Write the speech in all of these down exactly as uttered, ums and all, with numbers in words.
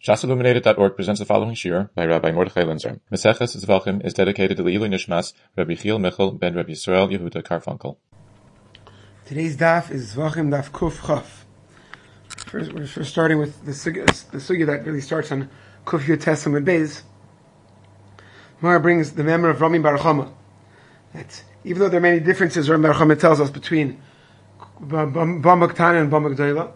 Shas Illuminated dot org presents the following shir by Rabbi Mordechai Linzer. Meseches Zvachim is dedicated to the Ilui Nishmas, Rabbi Chiel Michel ben Rabbi Yisrael Yehuda Karfunkel. Today's daf is Zvachim daf Kuf Chaf. First, we're first starting with the sugya, the sugya that really starts on Kuf Yud Tes Amud Beis. Mara brings the memory of Rami Bar Chama. That even though there are many differences, Rami Bar Chama tells us between Bama Ktana and Bama Gdoila,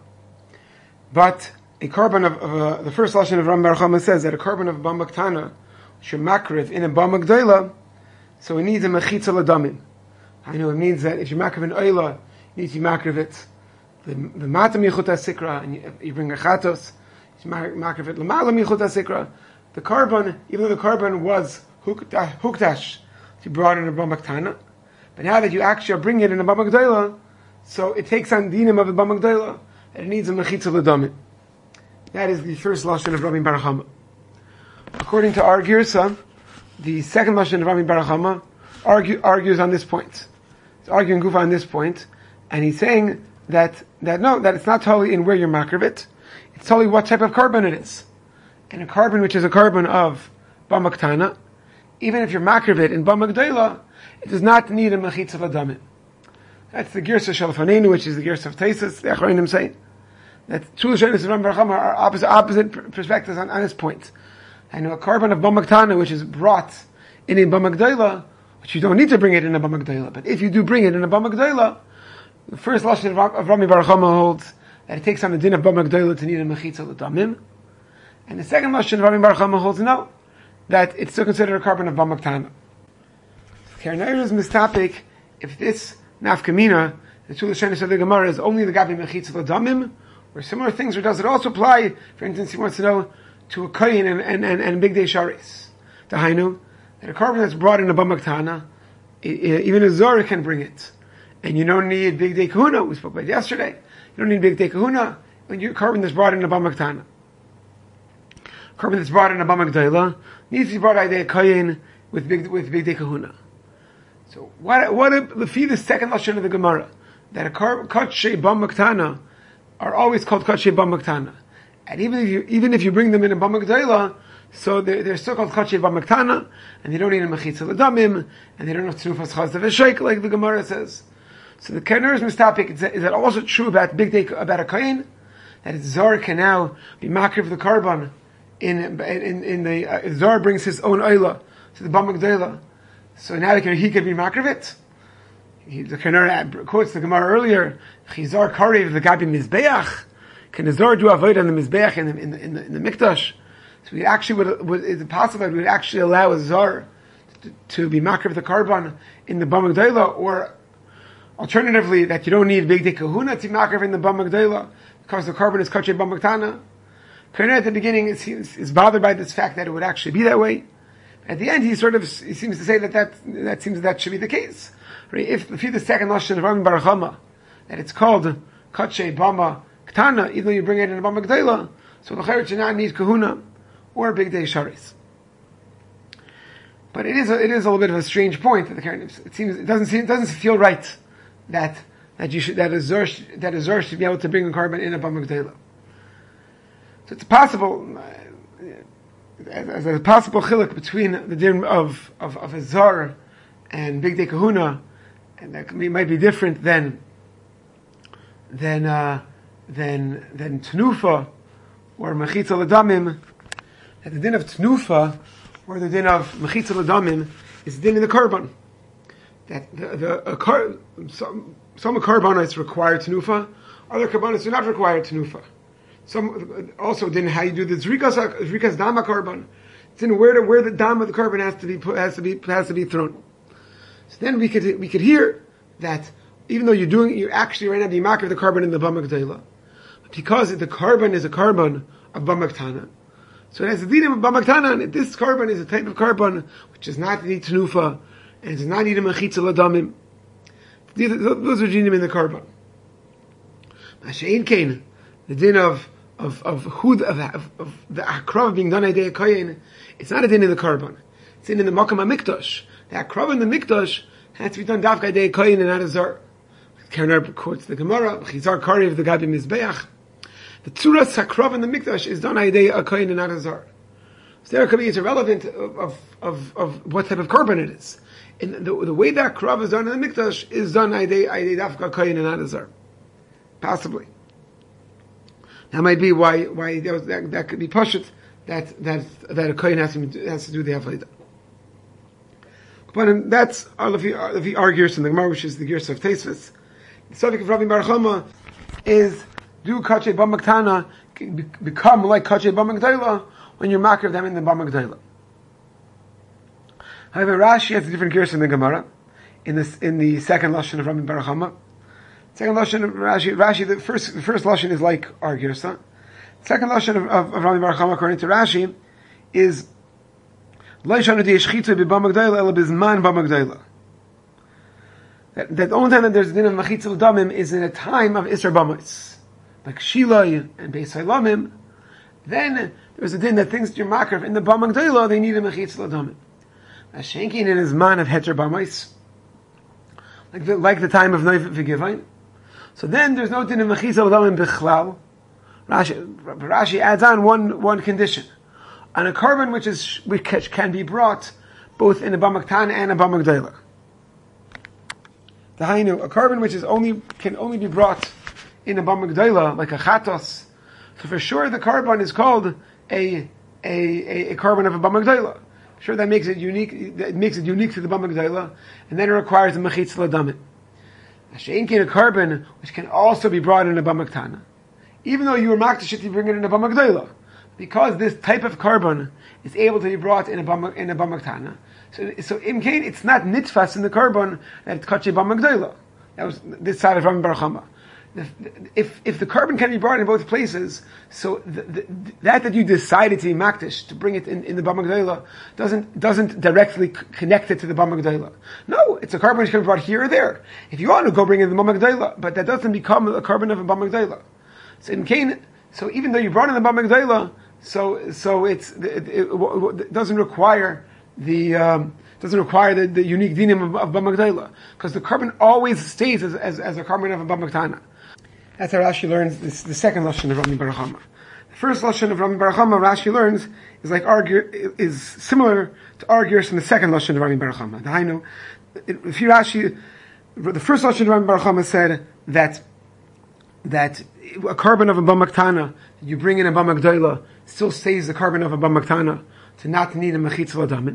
but a carbon of, of uh, the first lesson of Rami Bar Chama says that a carbon of Bama Ktana should makriv in a Bama Gdoila, so it needs a mechitza l'damim. I know it means that if you makriv an oila, you need to makriv it the the matam yichut sikra, and you, you bring a chatos, you makriv it l'malam yichut sikra. The carbon, even though the carbon was huktash, you brought in a Bama Ktana, but now that you actually are bringing it in a Bama Gdoila, so it takes on dinim of a Bama Gdoila, and it needs a mechitza l'damim. That is the first lashon of Rami Bar Chama. According to our Girsa, the second lashon of Rami Bar Chama argue, argues on this point. He's arguing Gufa on this point, and he's saying that that no, that it's not totally in where you're makriv it. It's totally what type of carbon it is. And a carbon which is a carbon of Bama Ktana, even if you're makriv it in Bama Gdoila, it does not need a mechitza l'damim. That's the Girsa Shalfanenu, which is the Girsa of Taisus, the Achronim say. That two Lashonos of Rami Bar Chama are opposite, opposite perspectives on, on this point. I know a carbon of Bama Ktana, which is brought in a Bama Gdoila, which you don't need to bring it in a Bama Gdoila, but if you do bring it in a Bama Gdoila, the first Lashon of, of Rami Bar Chama holds that it takes on the din of Bama Gdoila to need a mechitza l'damim, and the second Lashon of Rami Bar Chama holds no, that it's still considered a carbon of Bama Ktana. Kernair is mistapik if this nafkamina, the two Lashonos of the Gemara, is only the gabi mechitza l'damim, or similar things, or does it also apply, for instance, he wants to know, to a koyin and, and, and, and big day sharis. To Hainu, that a carbon that's brought in a Bama Ktana, even a Zohar can bring it. And you don't need big day kahuna, we spoke about yesterday. You don't need big day kahuna when you carbon that's brought in a Bama Ktana. Carbon that's brought in a Bama Gdoila needs to be brought by a koyin with big, with big day kahuna. So what, what, if, the second lashon of the Gemara, that a carbon, kachei Bama Ktana, are always called kachei Bama Ktana. And even if you, even if you bring them in a Bama Gdoila, so they're, they're still called kachei Bama Ktana, and they don't need a mechitza l'damim, and they don't have tnufas chaz v'sheik, like the Gemara says. So the Kerner's mistapik, is that, is that also true about big day, about a kohen, that Zohar can now be makriv the carbon in, in, in the, uh, Zohar brings his own oila to the Bama Gdoila, so now he can, he can be makriv it. He, the Kerner quotes the Gemara earlier, Chizar Karev the Gabi Mizbeach. Can the Zohar do avoid on the Mizbeach in the, in the, in the, in the Mikdash? So we actually would, would, is it possible that we would actually allow a Zohar to, to be makriv the carbon in the Bama Gdoila, or alternatively, that you don't need big day kahuna to makriv in the Bama Gdoila, because the carbon is kachei Bama Ktana? Kerner at the beginning is, is, is bothered by this fact that it would actually be that way. At the end, he sort of, he seems to say that that, that seems that, that should be the case. If, if you the second lashon of Rami Bar Chama, that it's called kachei Bama Ktana, even though you bring it in a Bama Gdoila, so the chayrit should not need kahuna or big day sharis. But it is a, it is a little bit of a strange point that the Karen, it seems it doesn't seem, it doesn't feel right that that you should that a Zohar that a Zohar should be able to bring a carbon in a Bama Gdoila. So it's possible uh, as a possible chiluk between the din of of, of a Zohar and big day kahuna, and that be, might be different than than uh, than than tnufa or mechitza l'damim. That the din of tnufa or the din of mechitza l'damim is the din in the carbon. That the, the a car, some some carbonates require tnufa, other carbonates do not require tnufa. Some also din how you do the zrikas zrikas dama carbon. It's in where the where the dam of the carbon has to be put, has to be has to be thrown. So then we could we could hear that even though you're doing you're actually right now being makriv the carbon in the Bama Gdoila, because the carbon is a carbon of Bama Ktana, so it has the dinim of Bama Ktana, and this carbon is a type of carbon which does not need tenufa and does not need a mechitza l'damim. Those are dinim in the carbon. Mashein kain, the din of of of hud of, of, of the akrav being done a kohen, it's not a din in the carbon. It's in, in the makam hamikdash. The akrav in the mikdash has to be done dafka day kohen and not a zar. Kerner quotes the Gemara, Chizar Karev the Gabi Mizbeach. The tzuras hakrav in the mikdash is done aydei a kohen and not a zar. So there could be, it's irrelevant of, of, of, of what type of korban it is. And the, the way that krav is done in the mikdash is done aydei aydei dafka kohen and not a zar. Possibly. That might be why why that, was, that, that could be pashut that that that a kohen has to has to do the avodah. But that's if he, if he argues in the Gemara, which is the Gersa of Teisvis. The subject of Rabbi Bar Chama is, do Kachay B'Maktana become like Kachay B'Magdala when you're makar of them in the B'Magdala? However, Rashi has a different Gersa in the Gemara, in this in the second lashon of Rabbi Bar Chama. Second lashon of Rashi, Rashi the first the first lashon is like our Gersa. Second lashon of, of, of Rabbi Bar Chama, according to Rashi, is That, that the only time that there's a din of machitza l'damim is in a time of Isser Bamos. Like Shiloi and Beis Halamim, then there's a din that things that you're makar in the Bam G'dayla, they need a machitza l'damim. Ashenkin in his man of Heter Bamos, like the, like the time of Neif V'Givain. So then there's no din of machitza l'damim b'chlal. Rashi, Rashi adds on one, one condition. On a korban which is which can be brought both in a b'maktana and a b'magdala. The hainu, a korban which is only can only be brought in a b'magdala, like a chatos. So for sure, the korban is called a a a, a korban of a b'magdala. Sure, that makes it unique. It makes it unique to the b'magdala, and then it requires a mechitz l'damim. Asheinkin, a korban which can also be brought in a b'maktana, even though you were makdash it, you bring it in a b'magdala. Because this type of korban is able to be brought in a bam, in a bamaktana, so so imkain it's not nitfas in the korban that it's kachay bamagdala. That was this side of Rabbi Bar Chama. If if the korban can be brought in both places, so the, the, that that you decided to be makdish to bring it in, in the bamagdala doesn't doesn't directly c- connect it to the bamagdala. No, it's a korban which can be brought here or there. If you want to go bring in the bamagdala, but that doesn't become a korban of a bamagdala. So imkain. So even though you brought in the bamagdala, so so it's it, it, it doesn't require the um, doesn't require the, the unique dinim of, of bamagdala, because the korban always stays as, as, as a korban of a bamaktana. That's how Rashi learns this, the second lashon of Rabbi Bar Chama. The first lashon of Rabbi Bar Chama, Rashi learns is like argue is similar to arguers from the second lashon of Rabbi Bar Chama. The hainu, if you Rashi, the first lashon of Rabbi Bar Chama said that that a korban of a bamaktana that you bring in a bamagdala still stays the korban of a bamaktana to not need a mechitza l'damin.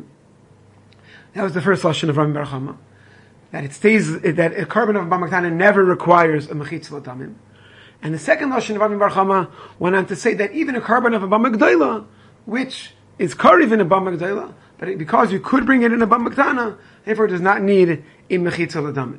That was the first lashon of Rabbi Bar Chama. That it stays that a korban of a bamaktana never requires a mechitza l'damin. And the second lashon of Rabbi Bar Chama went on to say that even a korban of a bamagdala, which is kariv in a bamagdala, but it, because you could bring it in a bamaktana, therefore it does not need a mechitza l'damin.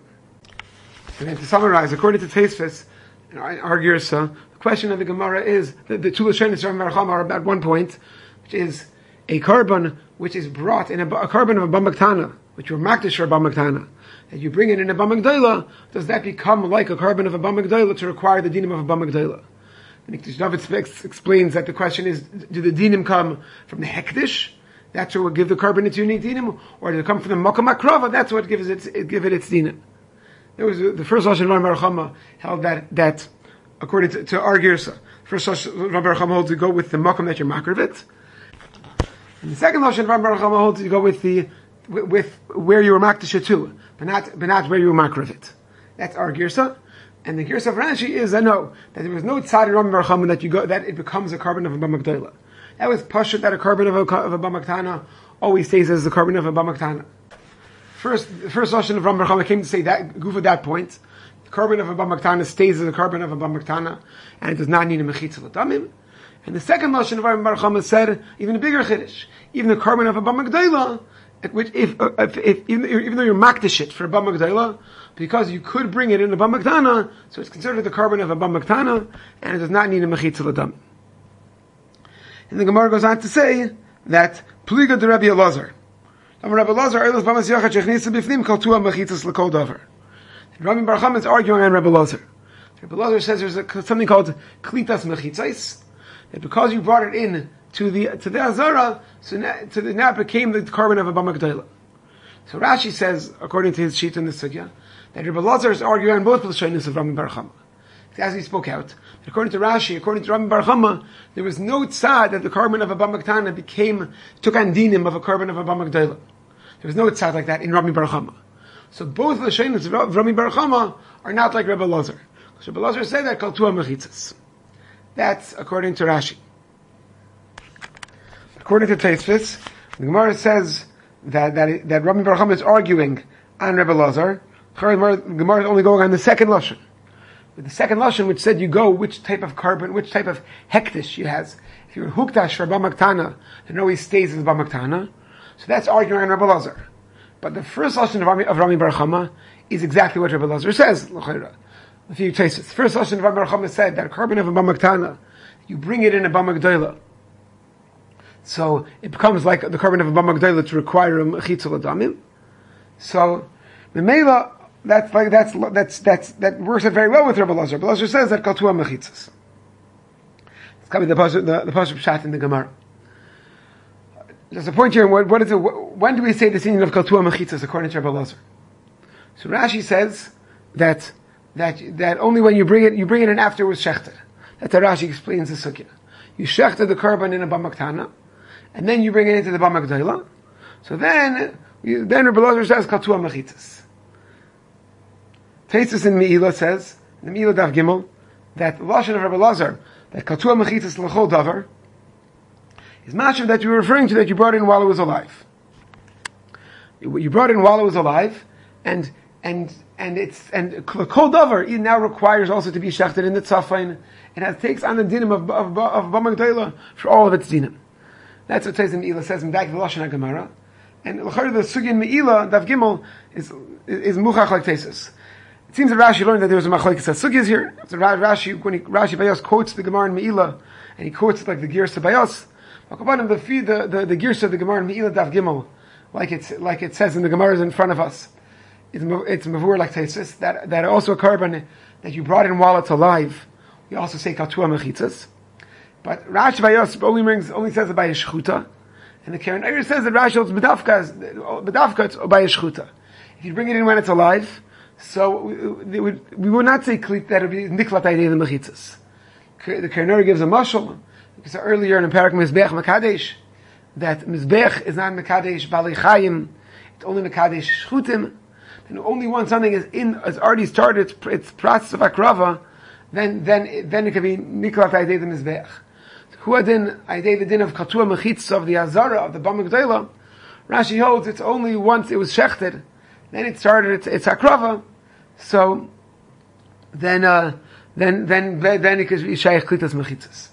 And then to summarize, according to Teisvis, in our Girsa, the question of the Gemara is that the two Lashonis of Rabbi Bar Chama are about one point, which is a korban which is brought in a, a korban of a bamaktana, which you're makdish for a bamaktana, that you bring it in a bamagdala, does that become like a korban of a bamagdala to require the dinim of a bamagdala? The Mikdash David explains that the question is, do the dinim come from the hekdish? That's what will give the korban its unique dinim, or does it come from the makam akrava? That's what gives it, it give it its dinim. There was the first lashon of Rabbi Bar Chama held that that according to, to our Girsa, first lashon of Rabbi Bar Chama holds to go with the makam that you're makar of it, and the second lashon of Rabbi Bar Chama holds to go with the with, with where you were makdish to, but not but not where you were makar of it. That's our Girsa, and the Girsa of Rashi is I know that there was no tzad in Rabbi Bar Chama that you go that it becomes a korban of a bamagdala. That was pashut that a korban of a of a bamaktana always stays as the korban of a bamaktana. First, the first lashon of Rabbi Bar Chama came to say that goof at that point. The korban of a bamaktana stays as a korban of a bamaktana, and it does not need a mechitza l'damim. And the second lashon of Rabbi Bar Chama said even a bigger chiddush. Even the korban of a bamagdala, which if, if, if even, even though you're makdish it for a bamagdala, because you could bring it in a bamaktana, so it's considered the korban of a bamaktana, and it does not need a mechitza l'damim. And the Gemara goes on to say that pliga de Rabbi Elazar. Rabbi Elazar Eilos Bamas Yachad Shechnisa Bifnim Kol Tua Mechitzas L'Kol Davar. Rabbi Bar Chama is arguing on Rabbi Elazar. Rabbi Elazar says there's a, something called Klitas Mechitzais, that because you brought it in to the to the Azara, so now, to the, now it became the korban of a Bamagdala. So Rashi says, according to his sheet in the Sugya, that Rabbi Elazar is arguing on both Lashonos of Rabbi Bar Chama. as we spoke out, according to Rashi, according to Rabbi Bar Chama, there was no tzad that the carbon of a Bama Ketana became, took on dinim of a carbon of a Bama Gdoila. There was no tzad like that in Rabbi Bar Chama. So both the Shainas of Rabbi Bar Chama are not like Rabbi Lazar. Rabbi Lazar said that called Tua Mechitzas. That's according to Rashi. According to Tosfos, the Gemara says that, that, that Rabbi Bar Chama is arguing on Rabbi Lazar. The Gemara is only going on the second lashon. With the second lashon, which said you go which type of carbon, which type of hektish you has. If you're huktash for Bama Ketana, then always stays as Bama Ketana. So that's arguing on Rabbi Lazar. But the first lashon of Rami, of Rami Bar Chama is exactly what Rabbi Lazar says. A few tastes. The first lashon of Rami Bar Chama said that carbon of a Bama Ketana, you bring it in a Bama Gdoila. So it becomes like the carbon of a Bama Gdoila to require a mechitzah l'damim. So the Mela, that's like that's that's that's that works out very well with Rabbi Lazar. Rabbi Lazar says that kaltua mechitzas. It's coming the pasuk the, the pasuk pshat in the Gemara. There's a point here. What, what is it? When do we say the meaning of kaltua mechitzas according to Rabbi Lazar? So Rashi says that that that only when you bring it you bring it in after it was shechted. That's how Rashi explains the sukkah. You shechted the carbon in a Bama Ketana, and then you bring it into the Bama Gdoila. So then you, then Rabbi Lazar says kaltua mechitzas. Tosfos in Meila says, in the Meila Daf Gimel, that the lashon of Rabbi Lazar, that katua mechitzas l'chol davar, is mashim that you were referring to that you brought in while it was alive. You brought in while it was alive, and and and it's and l'chol davar it now requires also to be shechted in the tzafain, and it takes on the dinim of of, of Bama Gdoila for all of its dinim. That's what Tosfos in Meila says in back of the lashon HaGemara, and l'chol the sugi in Meila Daf Gimel is is muchach like Tosfos. It seems that Rashi learned that there was a machlokes sugyas here. So Rashi, when he, Rashi Bayos quotes the Gemara in Meila, and he quotes it like the Girsa Bayos, the the the, the Girsa of the Gemara in Meila Daf Gimel, like it's like it says in the Gemaras in front of us, it's it's mavur like Tosfos that that also a carbon that you brought in while it's alive. We also say katua mechitzas, but Rashi Bayos only brings only says it by a shchuta, and the Karen Eir says that Rashi holds bedafka bedafka by a shchuta. If you bring it in when it's alive. So we would, we would not say that it would be niklat idei the mechitzas. The Kerneri gives a mashal because earlier in the parak Mizbech Mekadesh that Mizbech is not Mekadesh Balei Chayim, it's only Mekadesh Shchutim. And only once something is in has already started its, its process of akrava, then then then it can be niklat idei the Mizbech. Who adin idei the din of katua mechitzas of the Azara of the Bama Gdoila? Rashi holds it's only once it was shechted. Then it started its, its akrava, so then uh, then then then it could be shaykh klitas mechitzas.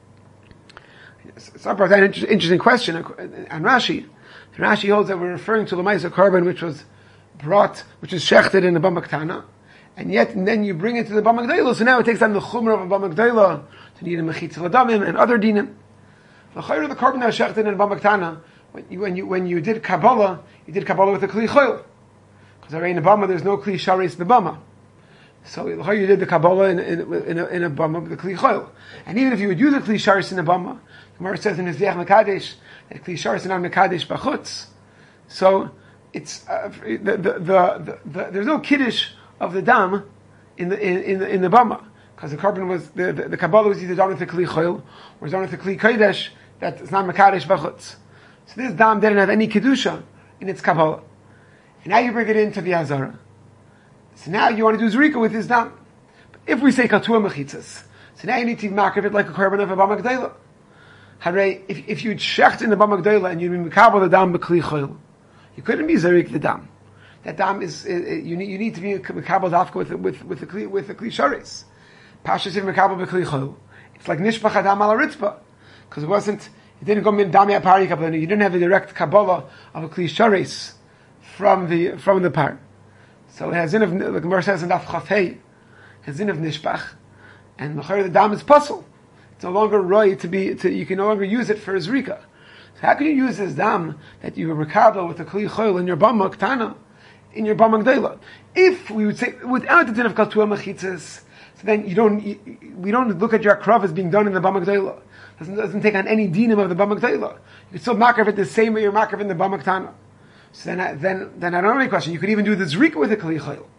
It's not an interesting question on Rashi. Rashi holds that we're referring to the Lamaisa carbon which was brought, which is shechted in the Bama Ketana, and yet and then you bring it to the Bama Gdoila. So now it takes on the chumrah of a Bama Gdoila to need a mechitzah l'damim and other dinim. The chayr of the carbon that was shechted in the Bama Ketana, when you when you when you did Kabbalah, you did Kabbalah with a kli choil. Because in the Bama there's no kli sharis in the Bama. So you did the Kabbalah in, in, in, a, in a Bama with the kli choil. And even if you would use the kli sharis in the Bama, the Gemara says in Mizbeach Mekadesh that kli sharis is not Mekadesh b'chutz. So it's uh, the, the, the, the, the, there's no kiddush of the dam in the in, in the, in the Bama because the carbon was the, the, the Kabbalah was either done with the kli choil or done with the kli kodesh that is not Mekadesh b'chutz. So this dam didn't have any kedusha in its Kabbalah. And now you bring it into the Azara. So now you want to do Zrika with this dam. But if we say Katua Mechitzas, so now you need to mark it like a carbon of a Bama Gdoila. Hare, if, if you'd shecht in the Bama Gdoila and you'd be Mekabel the dam B'Kli Choil, you couldn't be Zarik the dam. That dam is, uh, you need, you need to be Mekabel Dafka with, with, with the Kli, with the Kli Sharis. Pashas if Mekabel B'Kli Choil. It's like Nishbach Adam ala Ritzpah. Because it wasn't, it didn't go in Dami Apari Kabbalah, you didn't have a direct Kabbalah of a Kli Sharis. From the from the par, so it has in of the Gemara says in Daf Chafei, has in of nishbach, and the dam is puzzle. It's no longer right to be. To, you can no longer use it for zrika. So how can you use this dam that you recado with the kli choil in your bama ktana, in your bama gdeila? If we would say without the din of kaltua mechitzas, so then you don't. You, we don't look at your akrav as being done in the bama gdeila. Doesn't doesn't take on any dinim of the bama gdeila. You can still mark it the same way you're marking in the bama ktana. So then, I, then, then I don't have any question. You could even do the zrika with a kli chayil,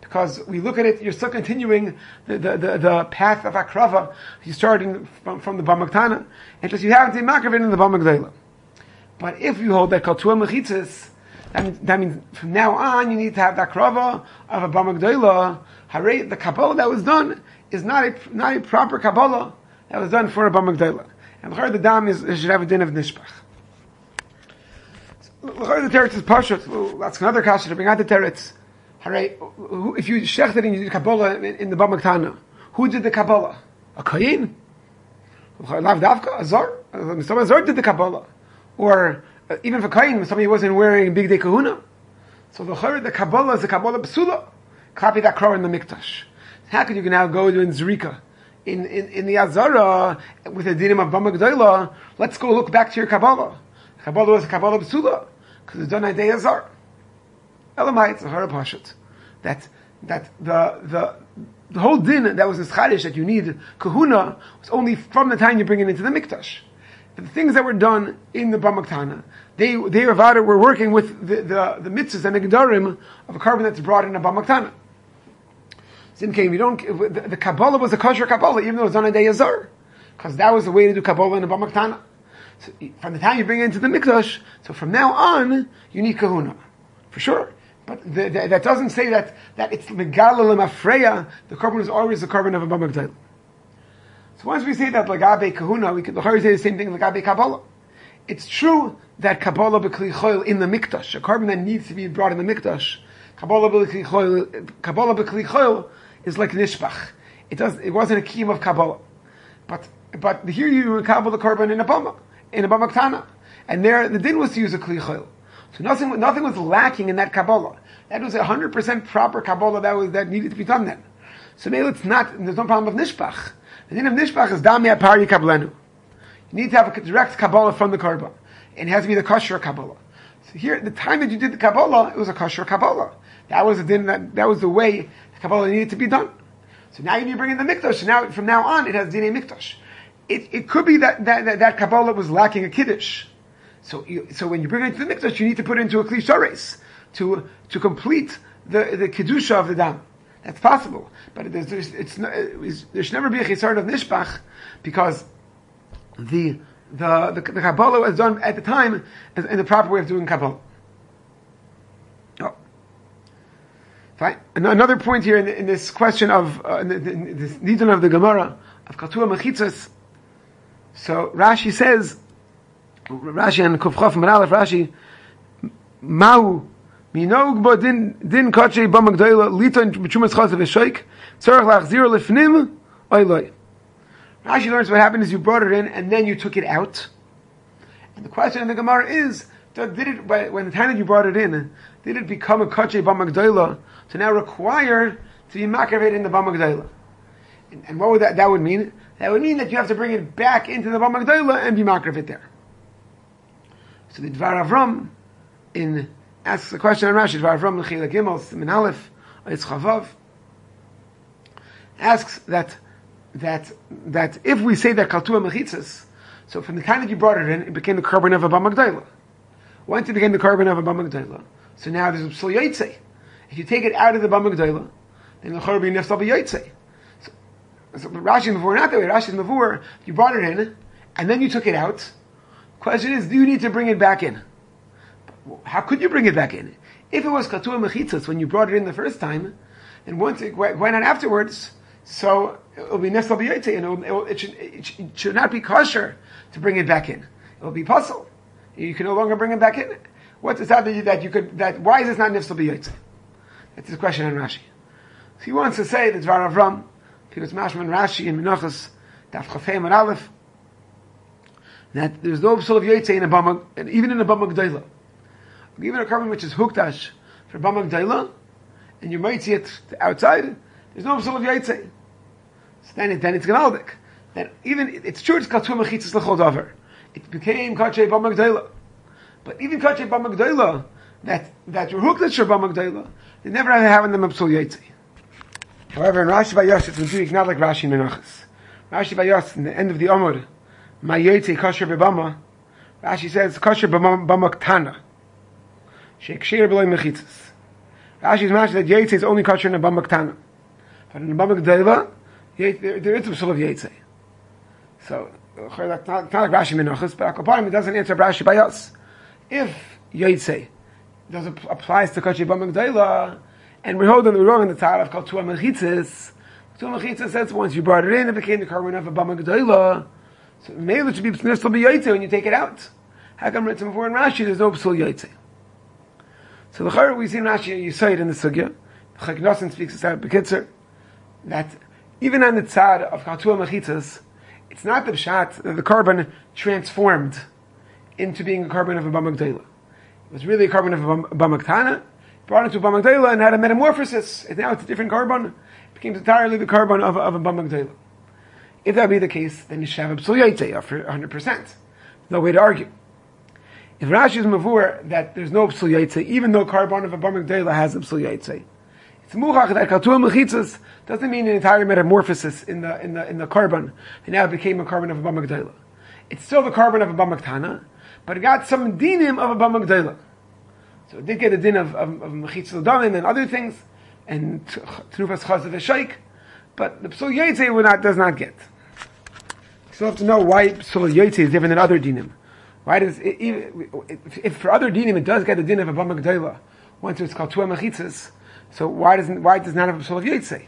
because we look at it, you're still continuing the, the, the, the path of Akrava. You started from, from the Bamaktana, and just you have to makriv in the Bamagdela. But if you hold that Kaltua Mechitzis, that means, that means from now on you need to have the Akrava of a Bamagdela. The Kabbalah that was done is not a, not a proper Kabbalah that was done for a Bamagdela. And the Dam is, should have a din of Nishpach. The teretz is pashut. That's another kasha to bring out the teretz. If you shechted and you did Kabbalah in, in the Bamaktana, who did the Kabbalah? A Kayin? Lav Davka? A Zor? Some Zor did the Kabbalah. Or uh, even for Kayin, somebody wasn't wearing Big Day Kahuna. So the the Kabbalah is the Kabbalah Psula. Copy that crow in the Mikdash. How could you now go to in Zrika? In, in, in the Azara, with the dinim of Bamagdela, let's go look back to your Kabbalah. Kabbalah was a Kabbalah Psula, because it's done a day Azar. Elamai, it's a Hara Pashat. That, that the, the, the whole din that was Nischadish, that you need Kahuna, was only from the time you bring it into the Mikdash. The things that were done in the Bamaktana, they, they were, were working with the, the, the mitzvahs and the Gedarim of a carbon that's brought in a Bamaktana. Simkeim, you don't, the, the Kabbalah was a kosher Kabbalah, even though it was on a day Azar. Because that was the way to do Kabbalah in a Bamaktana. So from the time you bring it into the Mikdash, so from now on, you need Kahuna. For sure. But the, the, that doesn't say that, that it's Megala Lemafreya, the carbon is always the carbon of a Bamagdela. So once we say that Lagabe Kahuna, we could say the same thing Lagabe Kabbalah. It's true that Kabbalah B'Kli Choil in the Mikdash, a carbon that needs to be brought in the Mikdash, Kabbalah B'Kli Choil, Kabbalah B'Kli Choil is like Nishbach. It does, it wasn't a kiyum of Kabbalah. But, but here you Kabbalah the carbon in a Bama, in a Bamaktana. And there, the din was to use a Kli Choil. So nothing, nothing was lacking in that Kabbalah. That was a hundred percent proper Kabbalah that was, that needed to be done then. So maybe it's not, there's no problem with Nishbach. The din of Nishbach is Dami Apari Kablenu. You need to have a direct Kabbalah from the Karban. And it has to be the kosher Kabbalah. So here, the time that you did the Kabbalah, it was a kosher Kabbalah. That was the din, that, that was the way the Kabbalah needed to be done. So now you need to bring in the Mikdash. So now, from now on, it has Dinei Mikdash. It, it could be that, that, that, that Kabbalah was lacking a Kiddush. So, you, so when you bring it to the Mikdash, you need to put it into a Kli Shares to, to complete the, the Kiddusha of the Dam. That's possible. But there's, there's, it's, it's, there should never be a Chisar of Nishbach, because the, the, the, the Kabbalah was done at the time in the proper way of doing Kabbalah. Oh. Fine. Another point here in, in this question of, uh, in the, in this Nidon of the Gemara, of Kaltua Mechitzas. So Rashi says, Rashi and Kufchaf Manalef Rashi, Mau, Minog bo din, din kotche ba magdoila, lito in b'chumas chaz of a shoik, tzorach lachzir lefnim, oiloi. Rashi learns what happened is you brought it in and then you took it out. And the question in the Gemara is, did it, when the time that you brought it in, did it become a kotche ba magdoila to now require to be makriv in the ba magdoila? And, and what would that, that would mean? That would mean that you have to bring it back into the ba magdoila and be makriv it there. So the Dvar Avram in asks a question on Rashi, Dvar Avram L'chila Gimel Min Aleph Eitz Chavav, asks that that that if we say that Kaltua Mechitzas, so from the time that you brought it in, it became the carbon of a ba magdoila. Once it became the carbon of a ba magdoila, so now there's a psul yotzei. If you take it out of the ba magdoila, then the carbon nefsal b'yotzei. So, so Rashi before not that way. Rashi before you brought it in and then you took it out. Question is, do you need to bring it back in? How could you bring it back in? If it was Kaltua Mechitzas when you brought it in the first time, then once it went on afterwards, so it will be Nesal B'yotzei, and it, will, it, will, it, should, it should not be kosher to bring it back in. It will be puzzle. You can no longer bring it back in. What is that that you, that you could, that, why is this not Nesal B'yotzei? That's the question on Rashi. So he wants to say that Dvar Avram, because Mashman Rashi and Menachos, Daf Chafei and Aleph, that there's no psul of yotzei in a bama, and even in a ba magdoila. Even a carbon which is hukdash for ba magdoila, and you might see it outside, there's no psul of yotzei. So then, it, then it's genaldik. Then even it's true it's kaltua mechitzas l'chol davar. It became kachay ba magdoila, but even kachay ba magdoila that that were hukdash for ba magdoila, they never had having them a psul yotzei. However, in Rashi Bayos it's in not like Rashi in Menachos. Rashi Bayos in the end of the Amud. My yotzei kosher b'bama, Rashi says kosher b'bama ktana, sheikshir b'loy mechitzas. Rashi is mashal that Yaitse is only kosher in a Bama Ktana. But in a Bama G'dayla, there, there is a psul of Yaitse. So, not, not like Rashi Menachos, but Akoparim, it doesn't answer Rashi by us. If Yaitse does applies to kosher Bama G'dayla, and we're holding the wrong in the Taraf called Tua Mechitzis, Tua Mechitzis says once you brought it in, it became the carbon of a Bama G'dayla. So maybe it should be there still be Yaitse when you take it out. How come written before in Rashi there's no psul Yaitse? So the Chayr we see in Rashi, you say it in the Sugya, the Chayk Nosson speaks it out Bekitzer, that even on the tzad of Tua Mechitzis, it's not the pshat that the carbon transformed into being a carbon of a Bama G'dayla. It was really a carbon of a Bama Ktana, brought into a Bama G'dayla and had a metamorphosis. And now it's a different carbon. It became entirely the carbon of, of a Bama G'dayla. If that be the case, then you should have a psul Yaitse for one hundred percent. No way to argue. If Rashi is mavur that there's no psul Yaitse, even though carbon of a Bama G'dayla has a psul Yaitse, it's muchach that Tua Mechitzis doesn't mean an entire metamorphosis in the in the in the carbon. And now it became a carbon of a Bama G'dayla. It's still the carbon of a Bama Ktana, but it got some dinim of a Bama G'dayla. So it did get a din of, of, of Mechitzil Damin and other things, and Tnufas Chazav Eshaik, but the Psul Yaitse would not, does not get. You still have to know why Psul Yaitse is different than other dinim. Why does, it, if, if for other dinim it does get a din of a Bama G'dayla, once it's called Tua Mechitzis, so why doesn't, why does not have a Psul Yaitse?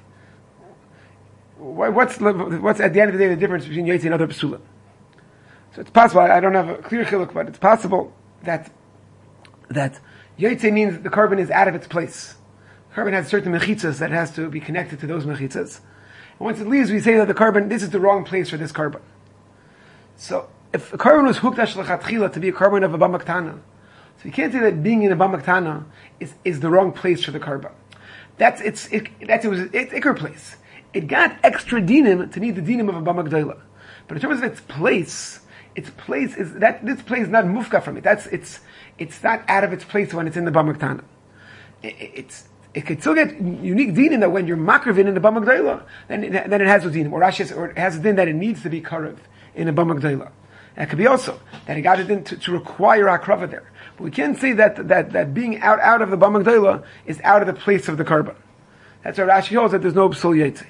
What's, what's at the end of the day the difference between Yaitse and other Psulim? So it's possible, I don't have a clear chiluk, but it's possible that, that Yaitse means the carbon is out of its place. The carbon has certain mechitzas that has to be connected to those mechitzas. And once it leaves, we say that the carbon, this is the wrong place for this carbon. So, if a carbon was hukdash l'chatchila to be a carbon of a Bama Ktana, so you can't say that being in a Bama Ktana is, is the wrong place for the carbon. That's its, it, that's, it was its ikr place. It got extra dinim to need the dinim of a Bama G'dayla. But in terms of its place, its place is, that, this place is not mufka from it. That's, it's, it's not out of its place when it's in the Bama Ktana. It, it's, it could still get unique dinim that when you're makrivin in the Bama G'dayla, then it, then it has a dinim. Or Rashi, or it has a din that it needs to be karav in a Bama G'dayla. It could be also that it got it in to, to require akrava there. But we can't say that, that, that being out, out of the Bama G'dayla is out of the place of the carbon. That's why Rashi holds that there's no psul Yaitse.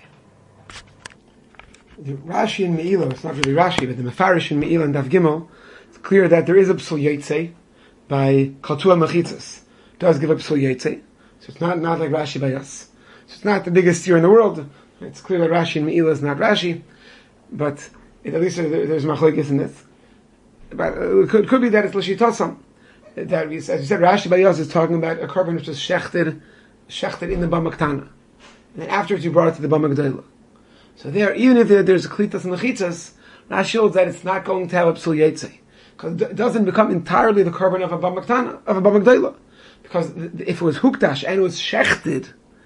The Rashi in Me'ilah, it's not really Rashi, but the Mefarish in Me'ilah and Daf Gimel, it's clear that there is a psul Yaitse by Tua Mechitzis. Does give a psul Yaitse. So it's not, not like Rashi by us. So it's not the biggest year in the world. It's clear that Rashi in Me'ilah is not Rashi, but it, at least there, there's machlokes in this. But uh, it could, could be that it's L'shitosam. That we, as you said, Rashi by us is talking about a carbon which was shechted, shechted in the Bama Ktana. And then afterwards you brought it to the Bama G'dayla. So there, even if there, there's a klitas and lechitzas, Rashi holds that it's not going to have a psul Yaitse. Because it doesn't become entirely the carbon of a Bama Ktana, of a Bama G'dayla. Because if it was hukdash and it was shechted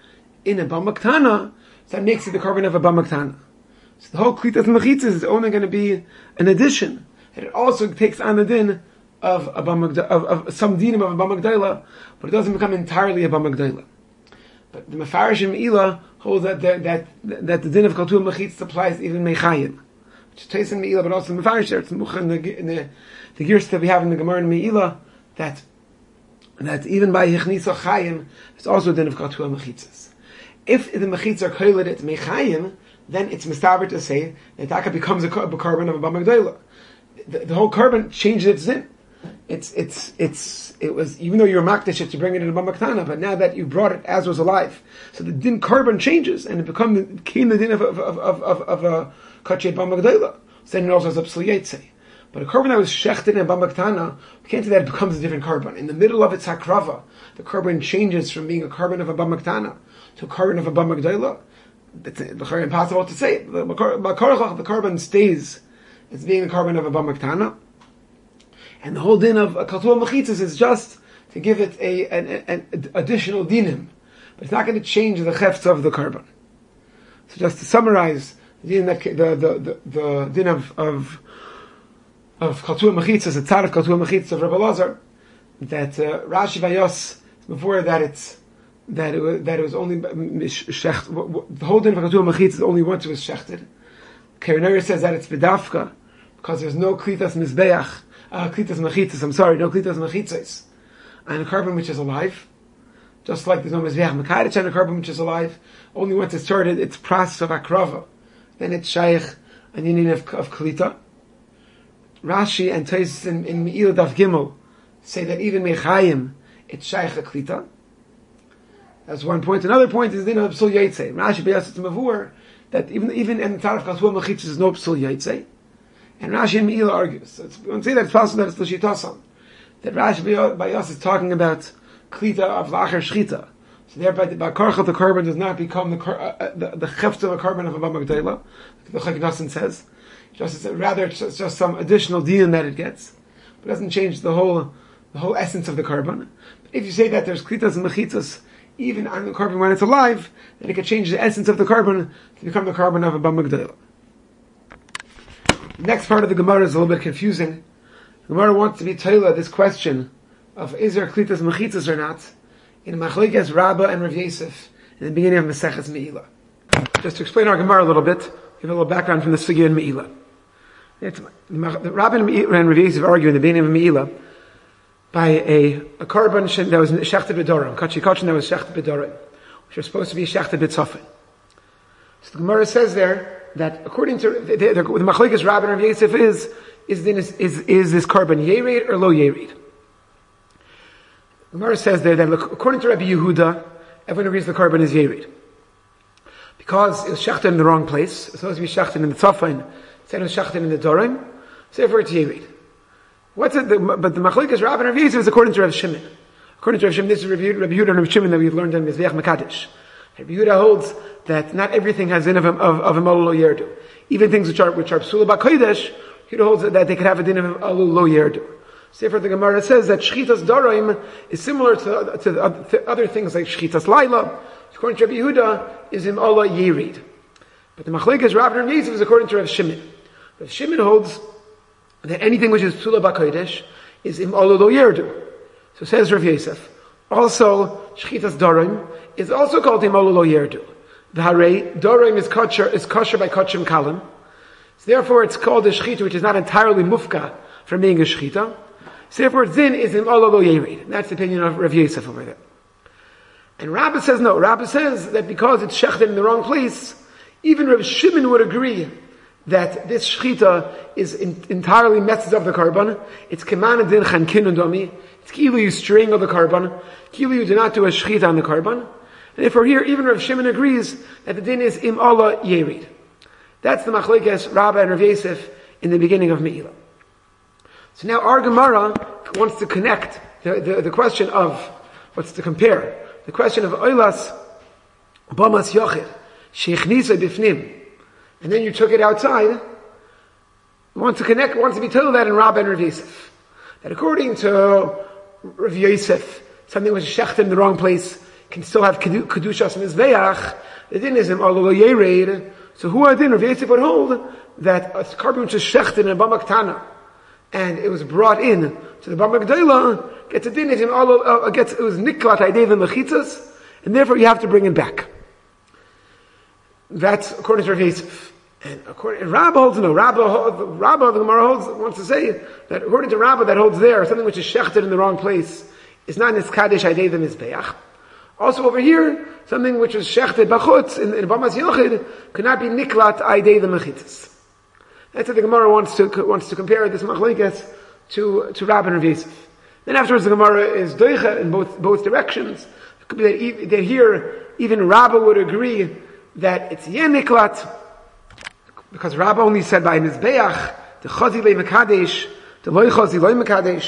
in a Bama Ktana, so that makes it the carbon of a Bama Ktana. So the whole klitas and lechitzas is only going to be an addition. And it also takes on the din of a Bama, of, of some dinim of a Bama G'dayla, but it doesn't become entirely a Bama G'dayla. But the Mefarish in Me'ilah holds that that that, that the din of Tua Mechitzis applies even Mechayim, which is in Me'ilah, but also in Mefarish there. It's in the in the, the gears that we have in the Gemara in Me'ilah that that even by Hichnisa Chayim, it's also a din of Tua Mechitzis. If the Mechitzis are koiled at Mechayim, then it's mistaber to say that that becomes a, a carbon of a Bama G'dayla. The, the whole carbon changes its din. It's, it's, it's, it was, even though you're makdish it to bring it in a Bama Ktana, but now that you brought it as was alive, so the din carbon changes, and it become, it became the din of, of, of, of, of, of a kachet Bama G'dayla. So then it also has a psul Yaitse. But a carbon that was shechted in a Bama Ktana, we can't say that it becomes a different carbon. In the middle of its hakrava, the carbon changes from being a carbon of a Bama Ktana to a carbon of a Bama G'dayla. It's impossible to say. The, the carbon stays as being a carbon of a Bama Ktana. And the whole din of a Tua Mechitzis is just to give it a, an, an, an additional dinim. But it's not going to change the chefts of the carbon. So just to summarize, the din, that, the, the, the, the din of, of, of Tua Mechitzis, the tzad of Tua Mechitzis of Rabbi Lazar, that uh, Rashi Vayos, before that it's, that it was, that it was only, shecht, the whole din of Tua Mechitzis only once it was shechted. Kerinari says that it's bedafka, because there's no klitas mizbeach, Uh, klitas mechitzas, I'm sorry, no klitas mechitzas, and a carbon which is alive. just like there's no Mizbeach Mekadesh on a carbon which is alive, only once it started its process of Akrava, then it's Shaykh and Union of, of Klita. Rashi and Tais in, in Me'il Daf Gimel say that even Mechayim, it's Shaykh Klita. That's one point. Another point is the din of Psul Yaitse. Rashi B'yas it's Mavur, that even, even in Taraf Chasua Mechitzis is no Psul Yaitse. And Rashi and Me'il argues. So it's, we don't say that it's possible that it's L'Shitasan. That Rashi B'yas is talking about Klita of Lacher Shchita. So thereby, by Karchel, the carbon does not become the uh, the, the cheft of a carbon of a Bama G'dayla. The Chayk Nassan says. Just, rather, it's just, just some additional din that it gets. But it doesn't change the whole the whole essence of the carbon. But if you say that there's Klitas and Mechitzas, even on the carbon when it's alive, then it can change the essence of the carbon to become the carbon of a Bama G'dayla. The next part of the Gemara is a little bit confusing. The Gemara wants to be Taila this question of is there Klitas Mechitzas or not in Machlokes Rabbah and Rav Yosef in the beginning of Maseches Me'ilah. Just to explain our Gemara a little bit, give a little background from the Sugya in Me'ilah. It's, the Rabbah and Rav Yosef argue in the beginning of Me'ilah by a, a carbon that was shechted b'dorim, kachi kachin that was shechted b'dorim, which was supposed to be shechted b'tzafin. So the Gemara says there that according to the, the, the Machlokes Rabbah and Rav Yosef is is, is is is this carbon yerid or lo yerid? The Gemara says there that look, according to Rabbi Yehuda, everyone agrees the carbon is yerid because it was shechted in the wrong place. It's supposed to be shechted in the tzafin, instead of shechted in the dorim. So therefore it's yerid. What's it? The, but the Machlokes Rabbah and Rav Yosef is according to Rav Shimon. According to Rav Shimon, this is Rabbi Yehuda and Rav Shimon that we've learned in Mizbeach Mekadesh. Rabbi Yehuda holds that not everything has din of of of a malul lo yerdu. Even things which are which are psula b'kodesh, he holds that they could have a din of malul lo yerdu. So therefore, the Gemara says that shchitas dorim is similar to to, the, to other things like shchitas laila. According to Rabbi Yehuda, is im Allah yirid. But the Machlokes Rabbah and Rav Yosef is according to Rav Shimon. Rav Shimon holds that anything which is psula b'kodesh is im Allah lo yerdu. So says Rav Yosef. Also, shchitas dorim is also called im Allah lo yerdu. The hare dorim is kosher is kosher by kachim kalim. So therefore, it's called a shchita which is not entirely mufka from being a shchita. So therefore, zin is im Allah lo yerid. That's the opinion of Rav Yosef over there. And Rabbah says no. Rabbah says that because it's shechted in the wrong place, even Rav Shimon would agree that this shchita is in, entirely messes up the carbon. It's keman din chankin and domi. It's kilu you strangle the carbon. Kilu you do not do a shchita on the carbon. And therefore here, even Rav Shimon agrees that the din is im Allah yerid. That's the Machlokes Rabbah and Rav Yosef in the beginning of Me'ilah. So now our Gemara wants to connect the, the, the question of, what's to compare, the question of Oilas Bamas Yochid, Shechnisa Bifnim, and then you took it outside, want to connect, wants to be told that in Rabbah and Rav Yosef. That according to Rav Yosef, something which is shechted in the wrong place can still have Kedushas Mizbeach, the din is in Allah lo yered. So who are din? Rav Yosef would hold that a carbon which is shechted in a Bama Ktana, and it was brought in to the Bama G'dayla, gets a din is in Allah, uh, gets, it was niklat ha'idei v'mechitzas, and therefore you have to bring it back. That's according to Rav Yosef. And according, and Rabbah holds no. Rabbah, Rabbah, the Gemara holds, wants to say that according to Rabbah, that holds there, something which is shechted in the wrong place is not niskadesh ha'idei v'mizbeach. Also over here, something which is shechted b'chutz in, in Bamas Yochid could not be niklat ha'idei v'mechitzas. That's what the Gemara wants to wants to compare this machlokes to to Rabbah and Rav Yosef. Then afterwards, the Gemara is doicha in both both directions. It could be that, that here even Rabbah would agree that it's yen niklat, because Rabbah only said by mizbeach the chazi le mekadesh, the loy chazi loy mekadesh,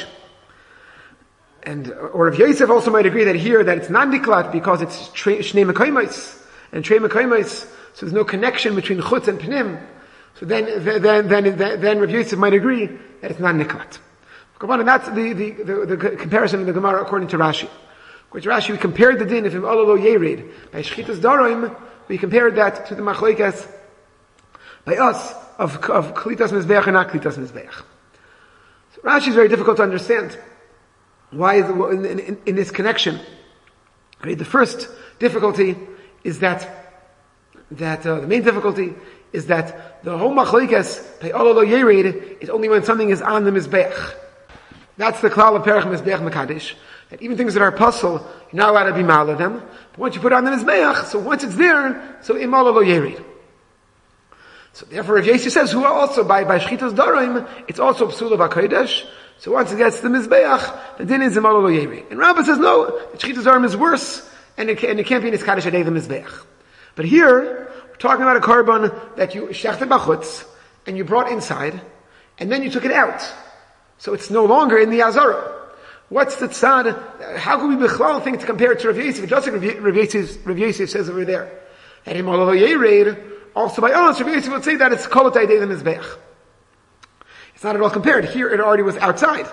and or Rav Yosef also might agree that here that it's not niklat because it's shnei mekaymis and trei mekaymis, so there's no connection between chutz and pnim. So then, then, then, then, then Rav Yosef might agree that it's not niklat. And that's the, the, the, the comparison of the Gemara according to Rashi. According to Rashi, we compared the din of him Allah lo yerid by shchitas darim. We compared that to the machlokes by us of of klitas mizbeach and not klitas mizbeach. So Rashi is very difficult to understand. Why is the, in, in, in this connection? I mean, the first difficulty is that that uh, the main difficulty is that the whole machlokes by Allah lo yerid is only when something is on the mizbeach. That's the klal of Perach Mizbeach Mekadesh. That even things that are puzzle, you're not allowed to be mal of them. But once you put it on the Mizbeach, so once it's there, so imala lo yerid. So therefore, Rav Yossi says, who also by by Shchitas Darim, it's also psula v'kodesh. So once it gets to the Mizbeach, the din is imala lo yerid. And Rabbah says, no, the Shchitas Darim is worse, and it, can, and it can't be in Iskadesh Adei the Mizbeach. But here, we're talking about a korban that you shechted b'chutz, and you brought inside, and then you took it out. So it's no longer in the Azara. What's the tzad? How can we bichlal think to compare it to Rav Yosef? Just like Rav Yosef says over there. And in also by us, Rav Yosef would say that it's kol ta'idei the mizbeach. It's not at all compared. Here it already was outside.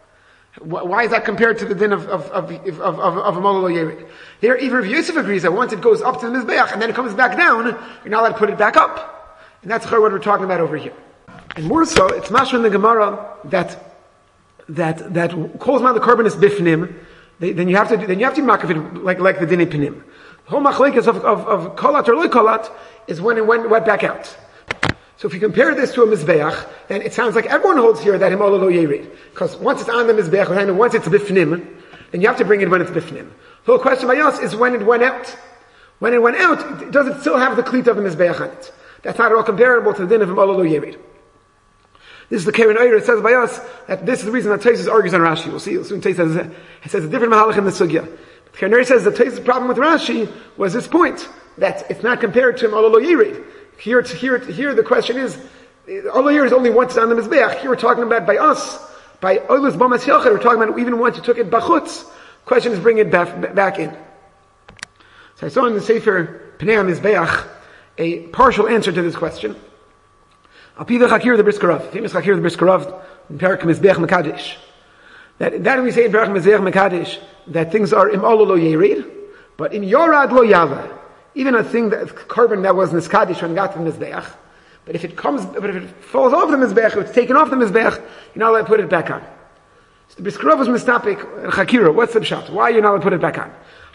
Why is that compared to the din of, of, of, of, of, of a Molo Yerid? There, even Rav Yosef agrees that once it goes up to the mizbeach and then it comes back down, you're not allowed to put it back up. And that's what we're talking about over here. And more so, it's mashma in the Gemara that that that calls man the korban is bifnim. They, then you have to then you have to mark it like like the dinei pinim. The whole machlekes of of, of kolat or loy kolat is when it went, went back out. So if you compare this to a mizbeach, then it sounds like everyone holds here that himolo lo yerid, because once it's on the mizbeach and once it's bifnim, then you have to bring it when it's bifnim. The whole question by us is when it went out. When it went out, does it still have the klit of the mizbeach on it? That's not at all comparable to the din of himolo lo yerid. This is the Keren Oyer. It says by us that this is the reason that Tosfos argues on Rashi. We'll see. Soon Tosfos says it says a different mahalach in the sugya. But the Keren Oyer says the Tosfos' problem with Rashi was this point that it's not compared to him Olo Yirid. Here, here, here, the question is Olo Yirid is only once on the mizbeach. Here we're talking about by us, by Olos Bamas Yachad. We're talking about even once you took it bachutz. Question is bring it back, back in. So I saw in the Sefer Pnei HaMizbeach a partial answer to this question. Api the Chakir the Briskerov, famous Chakir the Briskerov, in Perek Mizbeach Mekadesh. That, that we say in Perek Mizbeach Mekadesh, that things are im olo lo yerid, but im yorad lo yava. Even a thing that, carbon that was niskadish when it got to the Mizbeach, but if it comes, but if it falls off the Mizbeach, if it's taken off the Mizbeach, you're not allowed to put it back on. So the Briskerov was mistapik, Chakira, what's the pshat? Why are you not allowed to put it back on?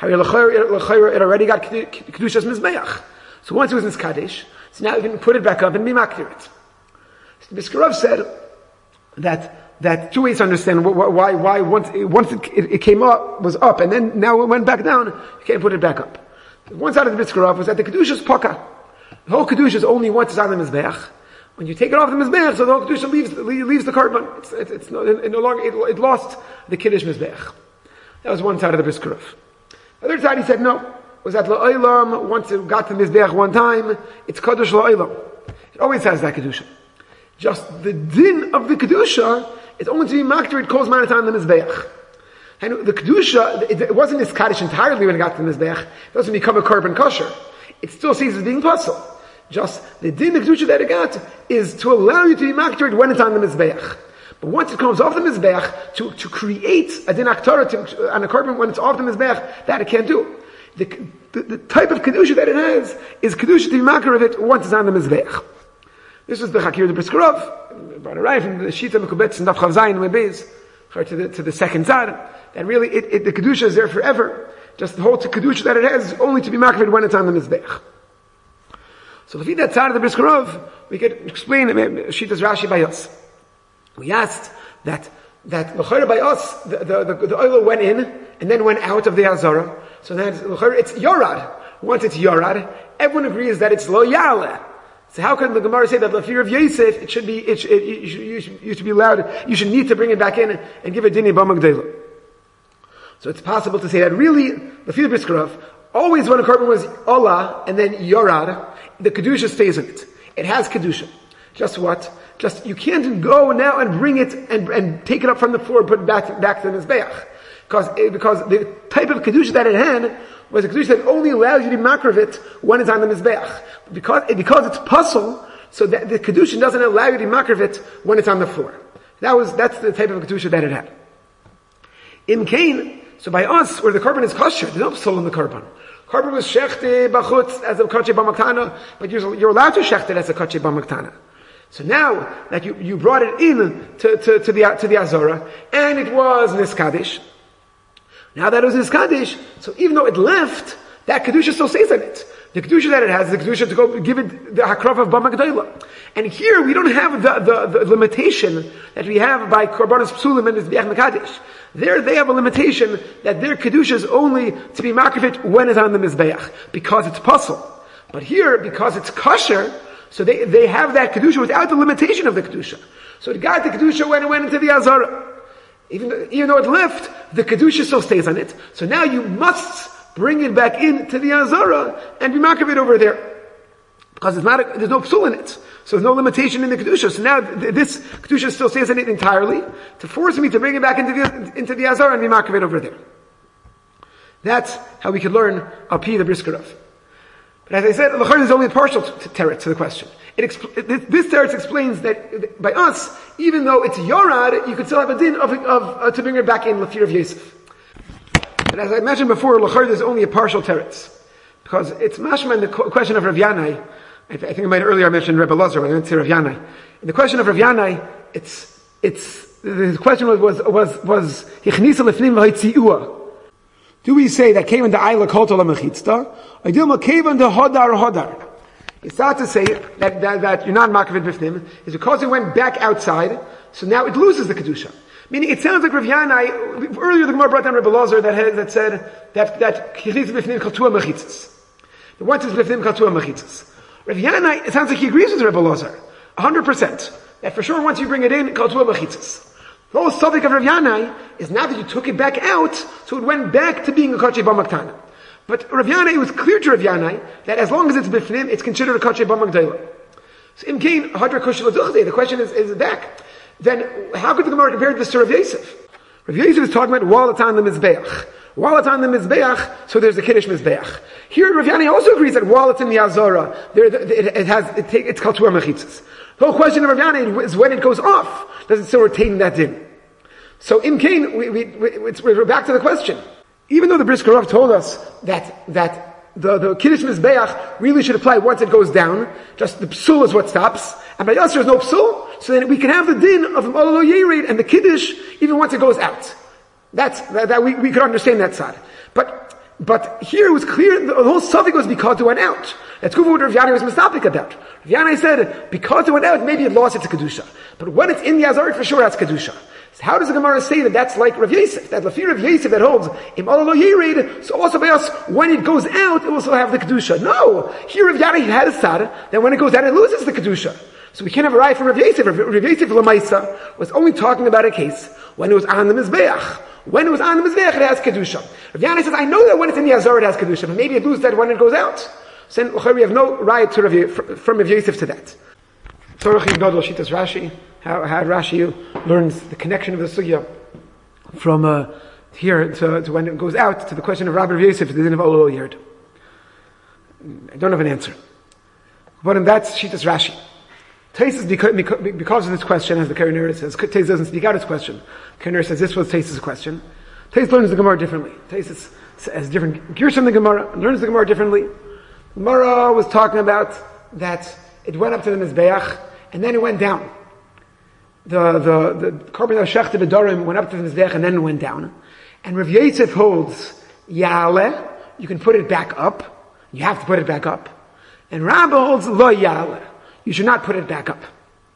It already got Kedushas Mizbeach. So once it was niskadish, so now you can put it back up and be makdir it. The Briskerov said that that two ways to understand why why once once it, it came up was up and then now it went back down, you can't put it back up. One side of the Briskerov was that the kedusha is paka. The whole kedusha is only once it's on the mizbeach. When you take it off the mizbeach, so the whole kedusha leaves leaves the carbon. It's, it's, it's no, it no longer it, it lost the kiddush mizbeach. That was one side of the Briskerov. The other side he said no. Was that la'olam once it got to the mizbeach one time, it's kadosh la'olam. It always has that kedusha. Just the din of the kedusha is only to be makdir. It calls manatan the mizbeach. And the kedusha, it, it wasn't niskadish entirely when it got to the mizbeach. It doesn't become a korban kosher. It still sees as being puzzle. Just the din of kedusha that it got is to allow you to be makdir when it's on the mizbeach. But once it comes off the mizbeach, to to create a din aktara on a korban when it's off the mizbeach, that it can't do. The, the, the type of kedusha that it has is kedusha to be makdir of it once it's on the mizbeach. This was the Chakir the Briskerov, brought arrived from the Shita Mekubetz and Daf Chav Zayin Mebeis, to the to the second side. That really, it, it, the kedusha is there forever. Just the whole kedusha that it has is only to be makrid when it's on the mizbeach. So if we that side of the Briskerov, we could explain Shita's Rashi by us. We asked that that l'chayra by us the the the, the oil went in and then went out of the Azara. So then l'chayra it's yorad. Once it's yorad, everyone agrees that it's lo yaleh. So how can the Gemara say that the fear of Yosef, it should be, it should, it, you, should, you, should, you should be allowed, you should need to bring it back in and give it dini b'magdela. So it's possible to say that really, the fear of Briskerov, always when a korban was Allah and then Yorad, the Kedusha stays in it. It has Kedusha. Just what? Just, you can't go now and bring it and, and take it up from the floor and put it back, back to the Mizbeach. Because, because the type of Kedusha that it had was a Kedusha that only allows you to makriv it when it's on the Mizbeach. Because, because it's puzzle, so that the Kedusha doesn't allow you to makriv it when it's on the floor. That was, that's the type of Kedusha that it had. In Cain, so by us, where the korban is kosher, there's no psul in the korban. Korban was shechte b'chutz as a kache b'maktana, but you're, you're allowed to shecht it as a kache b'maktana. So now that you, you brought it in to, to, to the, to the Azora, and it was niskadish. Now that it was niskadish, so even though it left, that kedusha still stays in it. The kedusha that it has is the kedusha to go give it the hakraf of Bama G'dayla. And here we don't have the, the, the limitation that we have by Korbanos Psulim and Mizbeach Mekadesh. There they have a limitation that their kedusha is only to be makrivet when it's on the Mizbeach, because it's puzzle. But here, because it's kosher, so they, they have that kedusha without the limitation of the kedusha. So it got the kedusha when it went into the Azara. Even though, even though it left, the kedusha still stays on it. So now you must bring it back into the Azara and be makrivet over there. Because it's not a, there's no psul in it. So there's no limitation in the kedusha. So now th- this kedusha still stays in it entirely to force me to bring it back into the, into the Azara and be makrivet over there. That's how we could learn Alpi the Briskerov. But as I said, L'char is only a partial t- teretz to the question. It expl- it, this teretz explains that by us, even though it's Yorad, you could still have a din of, of uh, to bring it back in Lafir of Yosef. But as I mentioned before, L'char is only a partial teretz. Because it's mashma in the question of Rav Yanai. I, th- I think I might earlier mention Rebbe Lazar when I went to Rav Yanai. In the question of Rav Yanai, it's, it's, the question was, was, was, was, Yichnisa lefnim v'hitzi'ua. Do we say that came in the Ayla Kolto LaMechitzta? Or do we came in the Hodar Hodar? It's not to say that, that, that you're not makrivet b'fnim, is because it went back outside, so now it loses the Kedusha. Meaning, it sounds like Rav Yanai, earlier the Gemara brought down Rebbe Lazar that, had, that said that, that Yichnisa b'fnim kaltua mechitzas. The once is b'fnim kaltua mechitzas. Rav Yanai, it sounds like he agrees with Rebbe Lazar. A hundred percent. That for sure once you bring it in, kaltua mechitzas. The whole subject of Rav Yanai is not that you took it back out, so it went back to being a kachei b'maktana. But Rav Yanai, it was clear to Rav Yanai that as long as it's b'fnim, it's considered a kachei b'maktana. So im kain hadra kushel aduchde. The question is, is back. Then how could the Gemara compare this to Rav Yosef? Rav Yosef is talking about while it's on the mizbeach. While it's on the mizbeach, so there's a kiddush mizbeach. Here Rav Yanai also agrees that while it's in the Azara, there, it, it has it take, it's called tuah mechitzas. The whole question of Rav Yanai is when it goes off. Does it still retain that din? So in Cain, we, we, we, we're back to the question. Even though the Brisker Rav told us that, that the, the Kiddush Mizbeach really should apply once it goes down, just the psul is what stops, and by us there's no psul, so then we can have the din of Malalo Yerid and the Kiddush even once it goes out. That's, that, that we, we could understand that side. But, but here it was clear, the whole suffix was because it went out. That's good what Rav Yanai was mistopic about. Rav Yanai said, because it went out, maybe it lost its Kedusha. But when it's in the Azar, for sure that's Kedusha. So how does the Gemara say that that's like Rav Yosef? That Lafir Rav Yosef that holds, Im Alalo Yerid, so also by us, when it goes out, it will also have the Kedusha. No! Here Rav Yanai had a sad, that when it goes out, it loses the Kedusha. So we can't have a right from Rav Yosef. Rav Yosef Lamaisa was only talking about a case when it was on the Mizbeach. When it was on the Mizbeach, it has Kedusha. Rav Yanai says, I know that when it's in the Azar, it has Kedusha, but maybe it loses that when it goes out. So then, we have no right to Rav, from Rav Yosef to that. Tzorach Yigdodol Shitas Rashi, how, how Rashi learns the connection of the sugya from uh, here to, to when it goes out to the question of Rabbi Rav Yosef, the din of Olol Yerd. I don't have an answer. But in that's Shitas Rashi. Taisus, because of this question, as the Karanir says, Taisus doesn't speak out his question. Karanir says this was Taisus' question. Taisus learns the Gemara differently. Taisus has different gears from the Gemara, learns the Gemara differently. Gemara was talking about that it went up to the Mizbeach, and then it went down. The, the, the Korban HaShechta B'Dorim went up to the Mizbeach and then it went down. And Rav Yosef holds, Ya'aleh, you can put it back up. You have to put it back up. And Rabbah holds, Lo Ya'aleh, you should not put it back up.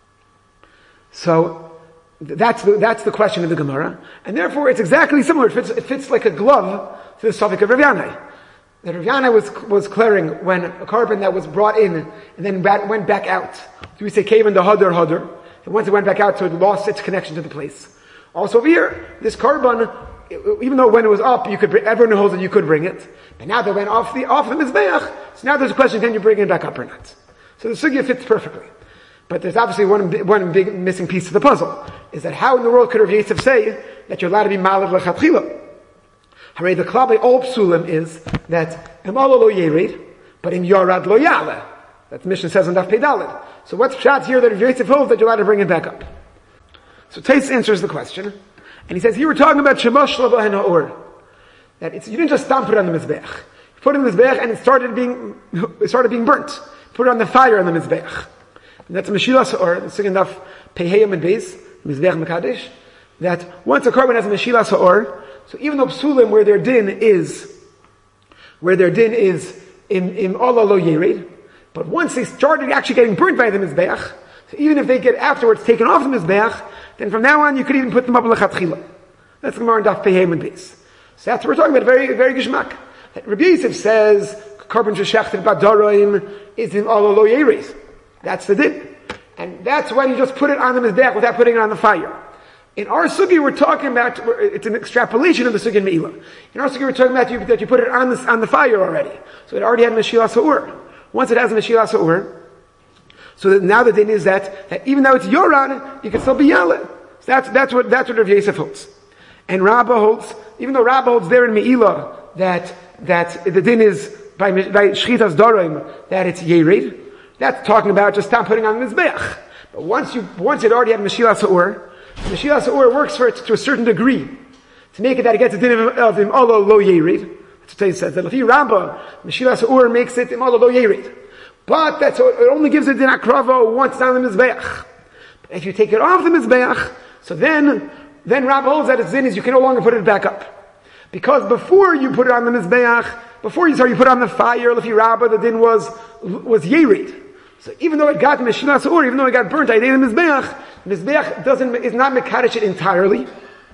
So, that's the, that's the question of the Gemara. And therefore it's exactly similar. It fits, it fits like a glove to the suffix of Rav Yanai. That Rav Yanai was, was clearing when a carbon that was brought in and then went back out. Do we say came in the Hadar Hadar? And once it went back out, so it lost its connection to the place. Also over here, this carbon, even though when it was up, you could bring, everyone holds that you could bring it. But now that it went off the, off the Mizbeach, so now there's a question, can you bring it back up or not? So the sugya fits perfectly. But there's obviously one, one big missing piece of the puzzle, is that how in the world could Rav Yosef say that you're allowed to be malad lechatchila? Hooray, the klabe all psulim is that im alo lo yerid, but im yorad lo yale. That the mission says on Daf Pei Daled. So what's shot here that Rav Yosef holds that you're allowed to bring it back up? So Tais answers the question, and he says, here we're talking about shemosh lo b'hen ha'or. That it's, you didn't just stamp it on the Mizbeach. You put it in the Mizbeach and it started being, it started being burnt. Put it on the fire on the Mizbeach. And that's Meshilas Ha'or, the second Daf Pei Heyam and Beis, Mizbeach Mekadesh, that once a carbon has a Meshilas Ha'or, so even though psulim, where their din is, where their din is in in Allah lo yerid. But once they started actually getting burnt by the mizbeach, so even if they get afterwards taken off the mizbeach, then from now on you could even put them up lechatchila. That's the Gemara in Daf Pehei and Beis. So that's what we're talking about. Very very gishmak. Rabbi Yosef says carbon sheshachted badaroim is in Allah lo yerid. That's the din, and that's when you just put it on the mizbeach without putting it on the fire. In our sugi, we're talking about, it's an extrapolation of the sugi in Me'ilah. In our sugi, we're talking about you, that you put it on the, on the fire already. So it already had Meshilas Ha'ur. Once it has Meshilas Ha'ur, so that now the din is that, that even though it's Yoran, you can still be Yaleh. So that's, that's what, that's what Rav Yosef holds. And Rabbah holds, even though Rabbah holds there in Me'ilah, that, that the din is by, by Shchitas Dorim, that it's Yerid, that's talking about just stop putting on the Mizbeach. But once you, once it already had Meshilas Ha'ur, Meshilas Ha'ur works for it to a certain degree. To make it that it gets a din of Im Allah lo yerid. That's what he says. That Lafi Rambah, Meshilas Ha'ur makes it Im Allah lo yerid. But that's, it only gives it din akrava once down the Mizbeach. If you take it off the Mizbeach, so then, then Rambah holds that its din is you can no longer put it back up. Because before you put it on the Mizbeach, before you, sorry, you put it on the fire, Lafi Rambah, the din was, was yerid. So even though it got Meshilas Ha'ur, even though it got burnt, I did the Mizbeach, Mizbeach doesn't, is not mekadesh it entirely.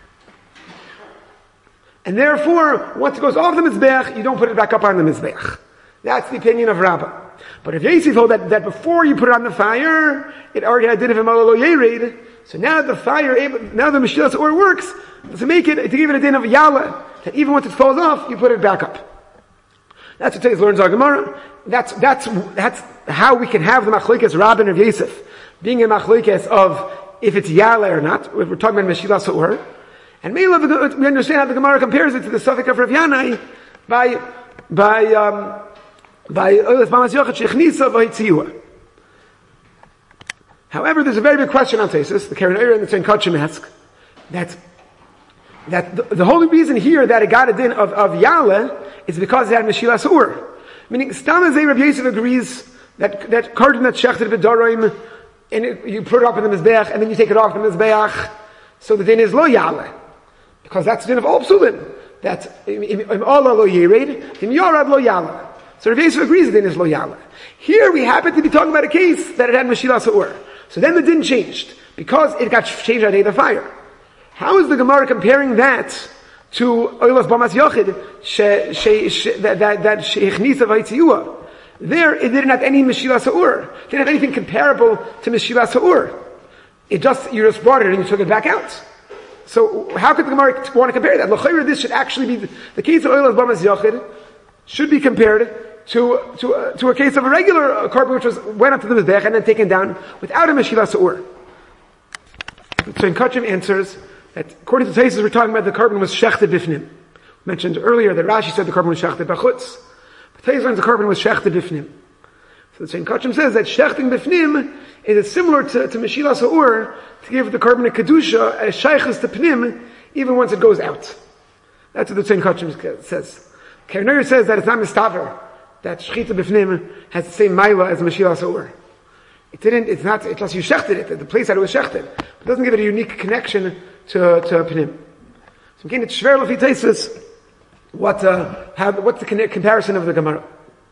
And therefore, once it goes off the Mizbeach, you don't put it back up on the Mizbeach. That's the opinion of Rabbah. But if Yosef hold that, that before you put it on the fire, it already had din of Imala lo yerid, so now the fire, now the Meshilas Ha'ur works, to make it, to give it a din of Yala, that even once it falls off, you put it back up. That's what Teis learns our Gemara. That's, that's, that's how we can have the machlokes Rabbah and Rav Yosef being a machlokes of if it's Yale or not. We're talking about Meshilas Ha'ur. And we understand how the Gemara compares it to the suffix of Rav Yanai by, by, um, by Oilas Bamas Yochad Shechnisa V'Hitziua. However, there's a very big question on Tesis, the Karen Eira and the Tzin Kachim ask, that, that the, the only reason here that it got a din of, of Yale is because it had Meshilas Ha'ur. Meaning, Stam Azay Rav Yosef agrees that, that carton that's shechted b'daroim, and it, you put it up in the Mizbeach, and then you take it off the Mizbeach, so the din is lo Yale. Because that's the din of all psulim. That, im Allah lo yered, im yorad lo Yale. So Rav Yosef agrees the din is lo Yale. Here we happen to be talking about a case that it had Meshilas Ha'ur. So then the din changed, because it got changed on the day of the fire. How is the Gemara comparing that to Oilas Bamas Yochid, that, that, that Shechnisa V'Hitziua? There, it didn't have any Meshilas Ha'ur. It didn't have anything comparable to Meshilas Ha'ur. It just, you just brought it and you took it back out. So, how could the Gemara want to compare that? L'chayra, this should actually be, the, the case of Oilas Bamas Yochid should be compared to, to, uh, to a case of a regular uh, carbon which was, went up to the Mizbech and then taken down without a Meshilas Ha'ur. So, in Kachim answers that, according to Taisus, we're talking about the carbon was shechted bifnim. Mentioned earlier that Rashi said the carbon was shechted bachutz. Taisus learns the carbon was shechted bifnim. So the same Kachim says that shechting bifnim is similar to, to Meshilas Ha'ur to give the carbon a kedusha as shaychus to pnim even once it goes out. That's what the same Kachim says. Kerneur says that it's not mistaver that shechita bifnim has the same maila as Meshilas Ha'ur. It didn't. It's not. It's just you shechted it. The place that it was shechted. It doesn't give it a unique connection to to pnim. So again, it's shver lefi Taisus. What, uh, how, what's the comparison of the Gemara?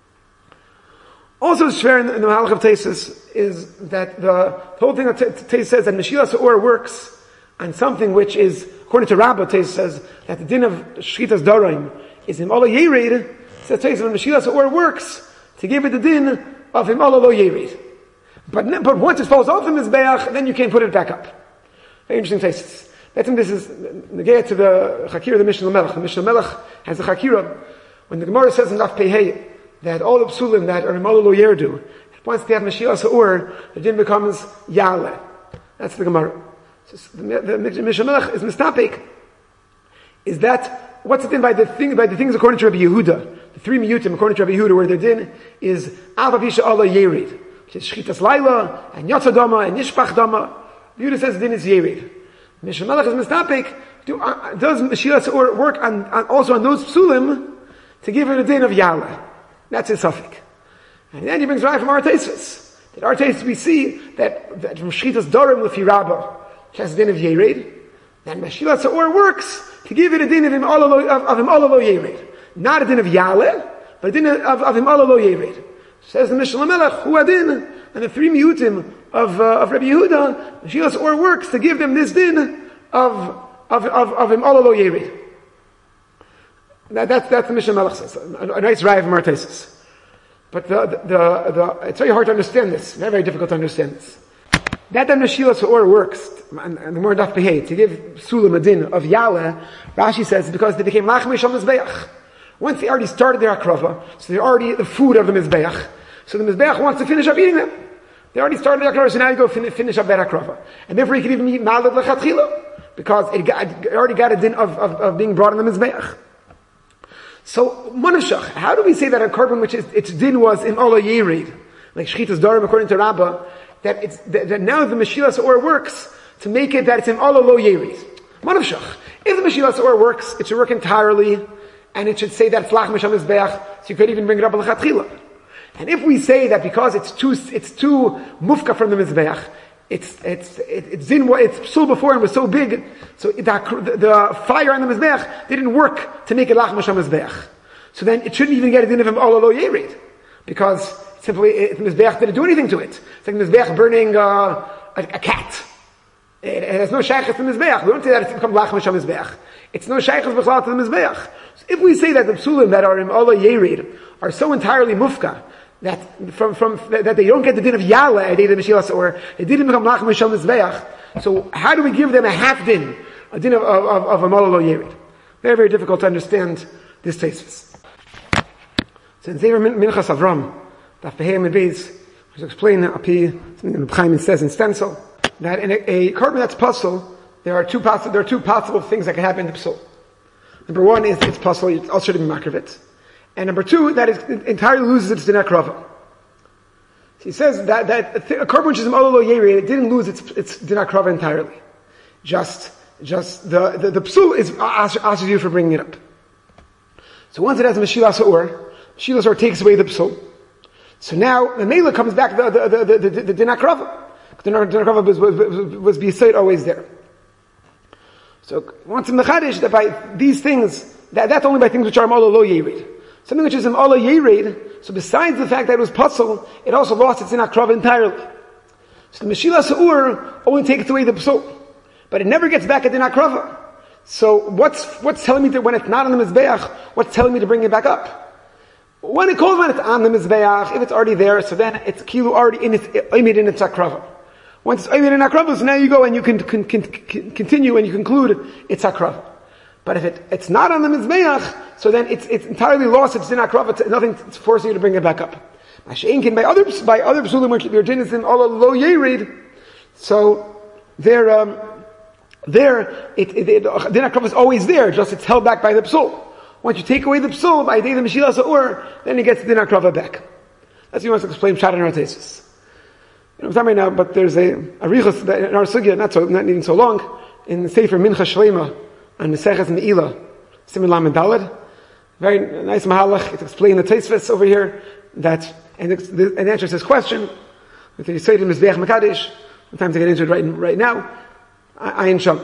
Also, shver in the, in the Mahalach of Taisus is that the whole thing that Taisus says that Meshilas Ha'ur works on something which is, according to Rabbah, Taisus says that the din of Shchitas Doraim is in Allah Yerid. Says Taisus when Meshilas Ha'ur works to give it the din of him Allah Lo Yerid. But but once it falls off the Mizbeach, then you can't put it back up. Very interesting Taisus. I think this is negayah to the Chakira, the Mishnah Melech. The Mishnah Melech has the Chakira. When the Gemara says in Daf Pehei that all the psulim that are Imala Lo Yerdu, once they have Meshilas Ha'ur, the din becomes Yale. That's the Gemara. The, the, the Mishnah Melech is mistapik. Is that, what's the din by the thing, by the things according to Rabbi Yehuda? The three miyutim according to Rabbi Yehuda, where their din is Ava Pisha Allah Yerid, which is Shchitas Laila, and Yotza Dama, and Nishpach Dama. Yehuda says the din is Yerid. Mishnah Melech is mistapik. Do, uh, does Meshilas Ha'ur work on, on, also on those psulim to give it a din of Yala? That's his suffix. And then he brings right from our Taisus. That our Taisus we see that, that from Shchitas Dorim Lefi Rabbah, which has a din of Yered, then Meshilas Ha'ur works to give it a din of him all of him all of Yered. Not a din of Yale, but a din of, of Imala lo Yered. Says the Mishnah Lamelech, Hu Adin, and the three miutim of, uh, of Rabbi Yehuda, Meshilas Or works to give them this din of, of, of, of Imala lo Yered. That, that's, that's the Mishnah Melech says. A, a nice Rav Martesis. But the, the, the, the, it's very hard to understand this. Very, very difficult to understand this. That then Meshilas Or works, and, and the more Daf Behei, to give Sulam a din of Yaleh, Rashi says, because they became Lachmei Shal Mizbeach. Once they already started their Akrava, so they're already the food of the Mizbeach. So the Mizbeach wants to finish up eating them. They already started their Akrava, so now you go fin- finish up that Akrava. And therefore you can even eat Malad L'chatchila, because it, got, it already got a din of, of, of being brought in the Mizbeach. So, Monashach, how do we say that a carbon which is, its din was in Ola Yerid, like Shchitas Darim according to Rabbah, that it's, that, that now the Meshilas Or works to make it that it's in Ola Lo Yerid? Monashach, if the Meshilas Or works, it should work entirely, and it should say that it's Lach Misham Mizbeach, so you could even bring it up in L'chatchila. And if we say that because it's too, it's too mufka from the Mizbeach, It's, it's, it's din, it's so before and was so big, so the, the, the fire on the Mizbeach didn't work to make it Lach Masham Mizbeach. So then it shouldn't even get a din of him all lo Yerid. Because simply, it, the Mizbeach didn't do anything to it. It's like the Mizbeach burning, uh, a, a cat. It, it has no shaykhs to the Mizbeach. We don't say that it's become Lach Masham Mizbeach. It's no shaykhs b'chlal to the Mizbeach. So if we say that the psulim that are in all lo Yerid are so entirely mufka, that from from that they don't get the din of Yaleh, they did Meshilas Or, they didn't become Lach Mishal Mizbeach. So how do we give them a half din, a din of of of a Malal Lo Yerid? Very very difficult to understand this thesis. So in Zever Minchas Avram, Daf Behei and Beis, which explain up here, something that Chaim says in stencil, that in a, a carbon that's puzzle, there are two possible there are two possible things that can happen in the psul. Number one is it's puzzle, it's also to be makravit. And number two, that it entirely loses its din akrava. He says that, that a carbon which is Imala lo Yerid, it didn't lose its, its din akrava entirely. Just, just, the, the, the psul is asks you for bringing it up. So once it has Meshilas Or, Meshilas Or takes away the psul. So now, the Mela comes back the, the, the, the, the, the din akrava. The din akrava was, was, was, was beside always there. So once in Mechadish, that by these things, that, that's only by things which are Imala lo Yerid. Something which is in Ola Yered, so besides the fact that it was puzzle, it also lost its in Akrav entirely. So the Meshilas Or only takes away the psul, but it never gets back at din Akrava. So what's what's telling me that when it's not on the Mizbeach, what's telling me to bring it back up? When it calls when it's on the Mizbeach, if it's already there, so then it's kilu already in its imid in its Akrava. Once it's imid in Akrava, so now you go and you can, can, can, can continue and you conclude it's Akrava. But if it, it's not on the Mizbeach, so then it's, it's entirely lost, it's din akrava, it's nothing to force you to bring it back up. By other, by other psulim which your din is in all lo Yerid, so there, um, there, it, it, it, din akrava is always there, just it's held back by the psul. Once you take away the psul, by day the Meshilas Or, then it gets the din akrava back. That's what he wants to explain Pshat and Ratesis. You know, I'm talking right now, but there's a, a riches in our sugya, not so, not even so long, in the Sefer Mincha Shlema, and the Meseches Meila, Siman Lamed Daled. Very nice mahalach. It's explained the Tosfos over here that, and it, and answers this question. If you say to Mizbeach Mekadesh, sometimes I get into it right, right now. Ayin Sham.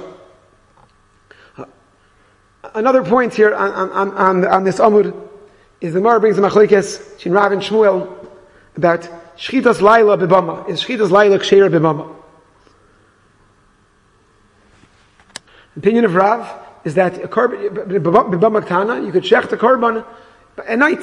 Uh, another point here on, on, on, on this Amud is the Mar brings the Machlekes, Shin Rav and Shmuel, about Shchitas Laila Bebama. Is Shchitas Laila Ksheira Bebama? Opinion of Rav is that a carbon, you could shech the carbon at night.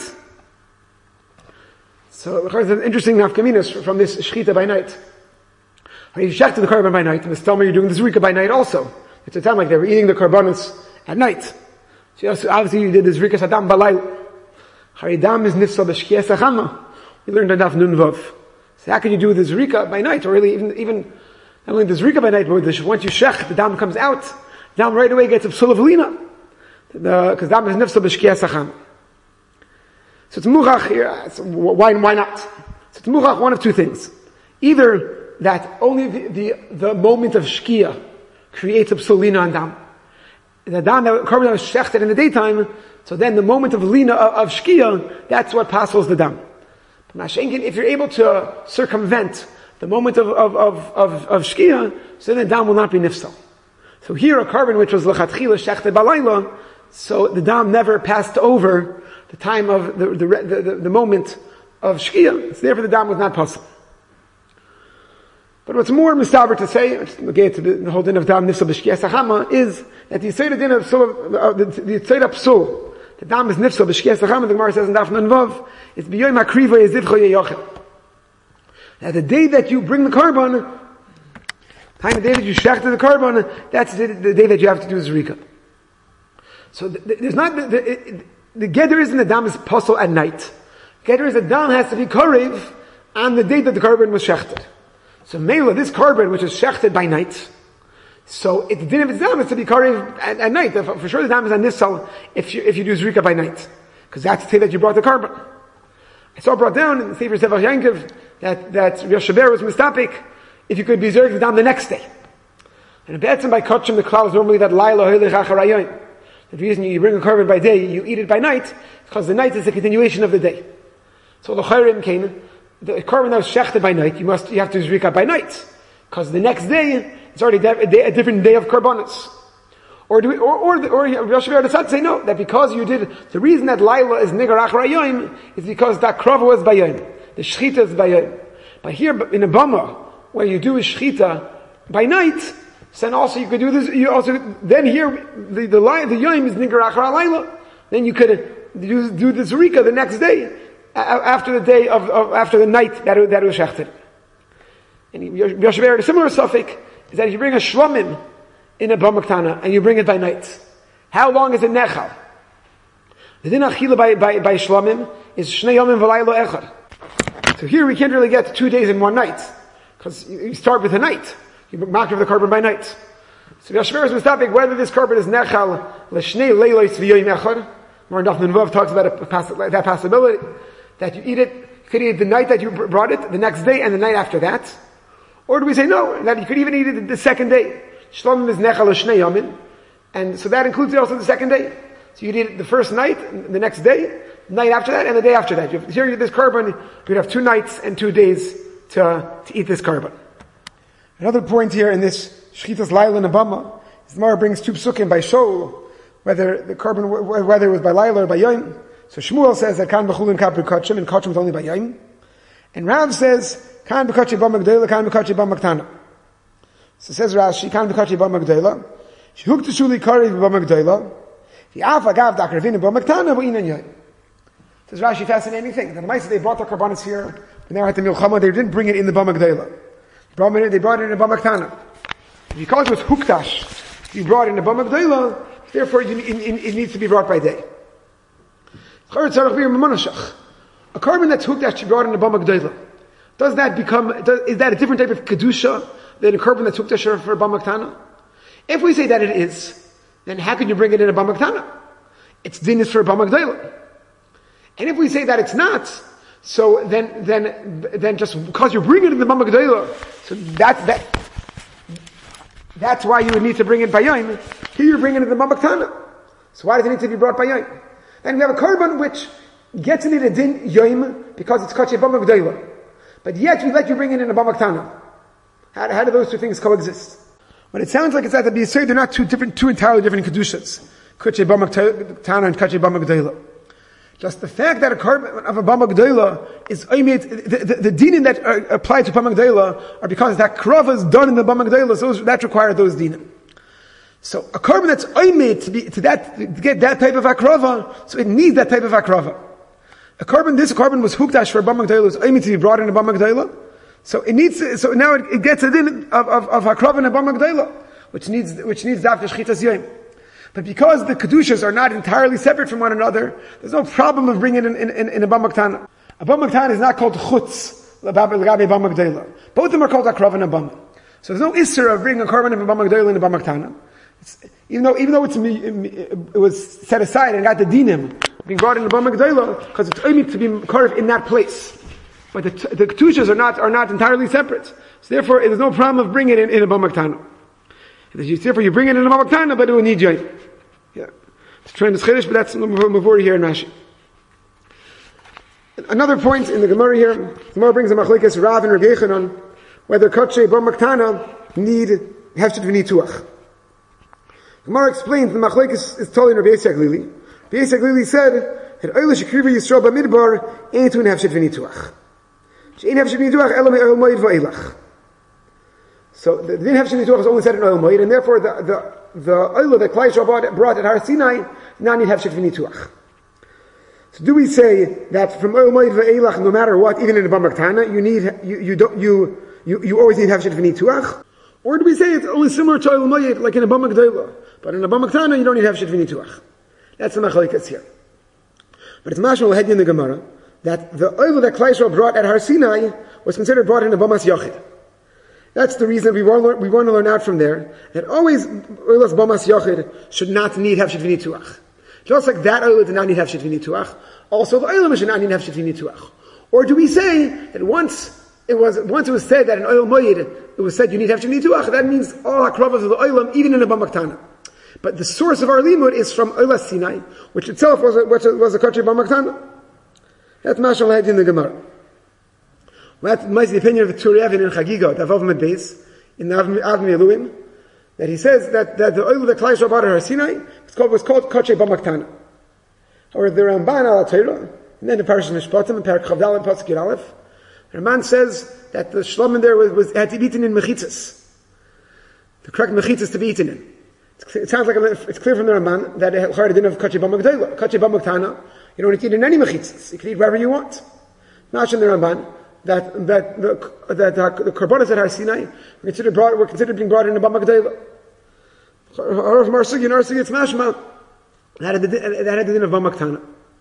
So, there's an interesting nafkaminas from this shechita by night. When you shech the carbon by night, and the stomach you're doing the zrika by night also. It's a time like they were eating the carbonas at night. So obviously you did the zrika sadam balayl. Haridam is nifsa b'shkiya sachama. We learned enough nun vav. So how can you do the zrika by night, or really even, even, not only the zrika by night, but once you shech, the dam comes out, dam right away gets a psul of lina. Because dam is nifsa b'shkiya sachama. So it's muchach here. So why, why not? So it's muchach one of two things. Either that only the, the, the moment of shkia creates a psulina on dam. The dam that carbon that was shechted in the daytime, so then the moment of lina of, of shkia, that's what passes the dam. If you're able to circumvent the moment of of of of, of shkia, so then the dam will not be nifsal. So here a carbon which was lechatchila shechted balayla, so the dam never passed over the time of the the, the, the, the moment of Shkia. It's therefore the dam was not possible. But what's more mistaber to say, again to the, the whole din of dam nifsal b'shkia sachama, is that the yitzayda din of psul, uh, the yitzayda psul, the dam is nifsal b'shkia sachama. The Gemara says in Daf Nun Vav, it's b'yoyim hakriva yezivcho yeyochel. That the day that you bring the carbon, time the day that you shechted the carbon, that's the, the day that you have to do zrika. So the, the, there's not the the, the gather isn't the dam is possible at night. Gather is the dam has to be karev on the day that the carbon was shechted. So Mela, this carbon which is shechted by night, so it, the din of its dam is to be karev at, at night. For sure the dam is on nissal if you if you do zrika by night, because that's the day that you brought the carbon. I saw brought down in the Sefer Sefer Yankiv that that Yoshever was mistapik if you could be zerg the dam the next day. And betzim by kachim the klal is normally that laila hoylech acharayon. The reason you bring a carbon by day, you eat it by night, because the night is the continuation of the day. So the chayrim came, the carbon that was shechted by night, you must, you have to zrika by night. Because the next day, it's already a, day, a different day of carbonates. Or do we, or, or, the, or Yoshever decided to say no, that because you did, the reason that Laila is nigar achar hayoim is because that krava was by yom. The shchita is by yom. But here, in a bama, where you do a shchita by night, so then also you could do this, you also, then here, the, the, the, the yom is nigar achar halayla, then you could do, do the zurika the next day, after the day of, of after the night that it, that it was shechted. And Yoshever, a similar suffix, is that if you bring a shlomim in a bamaktana, and you bring it by night, how long is it nechal? The din achila by, by, by shlomim is shnei yomim v'laylo echad. So here we can't really get two days in one night, because you start with a night. You mark the carbon by night. So Yoshever is mistapik whether this carbon is nechal l'shnei leilos v'yoyim echad. More Daf Nun Vav talks about a, that possibility, that you eat it, you could eat it the night that you brought it, the next day, and the night after that. Or do we say no, that you could even eat it the second day? Shlomim is nechal l'shnei yamin, and so that includes also the second day. So you eat it the first night, the next day, the night after that, and the day after that. You have, here, this carbon, you'd have two nights and two days to, to eat this carbon. Another point here in this Shchitas Laila Nabama, the Gemara brings two psukim by Shaul, whether the carbon, whether it was by Laila or by Yom. So Shmuel says that Kan b'chulin kapri kachim, and kachim was only by Yom. And Rav says, Kan b'kachi b'magdela, Kan b'kachi b'magtana. So says Rashi, Kan b'kachi b'magdela, Shehuk t'shuli kari b'magdela, V'af agav d'akravin b'magtana v'inen Yom. Says Rashi, fascinating thing. The Maisa, they brought the carbonates here, when they were at the Milchama, they didn't bring it in the b'magdela. They brought it in a b'magtana. Because it was huktash, you brought it in a b'magdela, therefore it, it, it needs to be brought by day. A carbon that's huktash, you brought in a b'magdela. Does that become, does, is that a different type of kedusha than a carbon that's huktash for a b'magtana? If we say that it is, then how can you bring it in a b'magtana? It's din is for a b'magdela. And if we say that it's not, so then, then, then just because you're bringing it in the Bama G'dayla, so that, that, that's why you would need to bring it by Yom. Here you're bringing it in the Bama G'tana. So why does it need to be brought by Yom? And we have a carbon which gets in it a din Yom because it's Kachay Bama G'dayla. But yet we let you bring it in a Bama G'tana. How, how do those two things coexist? But it sounds like it's that to be said they're not two different, two entirely different Kedushas. Kachay Bama G'tana and Kachay Bama G'dayla. Just the fact that a carbon of a Bama G'dayla is oimid, the, the, the dinim that are applied to Bama G'dayla are because that krava is done in the Bama G'dayla, so that requires those dinim. So a carbon that's oimid to be, to that, to get that type of akrava, so it needs that type of akrava. A carbon, this carbon was hukdash for a Bama G'dayla, is oimid to be brought in a Bama G'dayla, so it needs, so now it, it gets a din of, of, of akrava in a Bama G'dayla, which needs, which needs daf shchitas yom. But because the kedushas are not entirely separate from one another, there's no problem of bringing it in, in, in a b'maktana. A b'maktana is not called chutz l'gabe b'ma g'dayla. Both of them are called akrav and a b'ma. So there's no isser of bringing a carbon of a b'ma g'dayla in a b'maktana. Even though, even though it's, it was set aside and got the dinim being brought in a b'ma g'dayla, because it's only to be carved in that place. But the, the kedushas are not, are not entirely separate. So therefore, there's no problem of bringing it in, in a b'maktana. Therefore, you bring it in a b'maktana, but it will need you. Yeah. It's trying to chiddush, but that's before here in Rashi. Another point in the Gemara here, the Gemara brings a machlekes Rav and Rav Yechanan, whether kachay b'maktana need, have to be nituach. Gemara explains the machlekes is totally in Rav Yisrael Glili. Rav Yisrael Glili said that Oila Shekriva Yisrael Bamidbar ain't to an Hefshet V'nituach. She ain't Hefshet V'nituach, Elam Oil Moed V'Eilach. So the din Hefshet V'nituach is only said in Oil Moed, and therefore the, the, the Oila that Klai Yisrael brought, brought at Har Sinai, now need Hefshet V'nituach. So do we say that from Oil Moed V'Eilach, no matter what, even in the Bamar Tana, you need, you, you don't, you, you, you always need Hefshet V'nituach? Or do we say it's only similar to Oil Moed, like in a Bamar G'dayla? But in a Bamar Tana, you don't need Hefshet V'nituach. That's the Machalikas here. But it's mashal head in the Gemara that the oil that Klai Yisrael brought at Har Sinai was considered brought in a Bamas Yachid. That's the reason we want, we want to learn out from there that always oilas Bamas Yachid should not need Hefshet V'nituach. Just like that oil did not need Hefshet V'nituach, also the oil should not need Hefshet V'nituach. Or do we say that once it was once it was said that in oil moed it was said you need Hefshet V'nituach, that means all hakravas of the oilam even in a Bamaktana. But the source of our limud is from Oila Sinai, which itself was a, which was a Kachei Bamaktana. That's Mashal Had in the Gemara. Well, that's the opinion of the Turei Even in Chagiga, the Avav Medbeis, in the Avmi Eluim, that he says that, that the oil that Klai Yisrael brought at Har Sinai was called, was called Kachei Bamaktana. Or the Ramban al Torah, and then the Parashas Mishpatim, and Parak Chavdal and Pasuk Yud Aleph, the Ramban says that the Shlomim there was, was had to be eaten in mechitzas. The correct mechitzas to be eaten in. It sounds like a, it's clear from the Ramban that it didn't have Kachei Bamaktana. Kachei Bamaktana, you don't need to eat in any mechitzas. You can eat wherever you want. Nash in the Ramban that that the that the, the korbanos at Har Sinai were considered brought were considered being brought in the Bamaktana. Or Marsig and Arsig, it's mashma that had the that had the din of Bamaktana.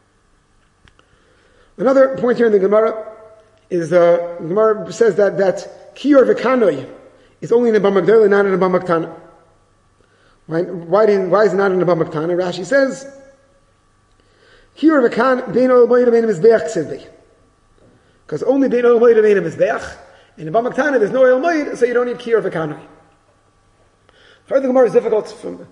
Another point here in the Gemara is uh, the Gemara says that that Kiyor V'Kanoi is only in the Bamaktana, not in the Bamaktana. Why, why, did, why is it not in the Bamaktana? Rashi says, Kiyor v'kan bein oil moed bein mizbeach ksevbei. Because only bein oil moed bein mizbeach. In the Bamaktana there's no oil moed, so you don't need Kiyor v'kanoi. Further, the Gemara is difficult. From,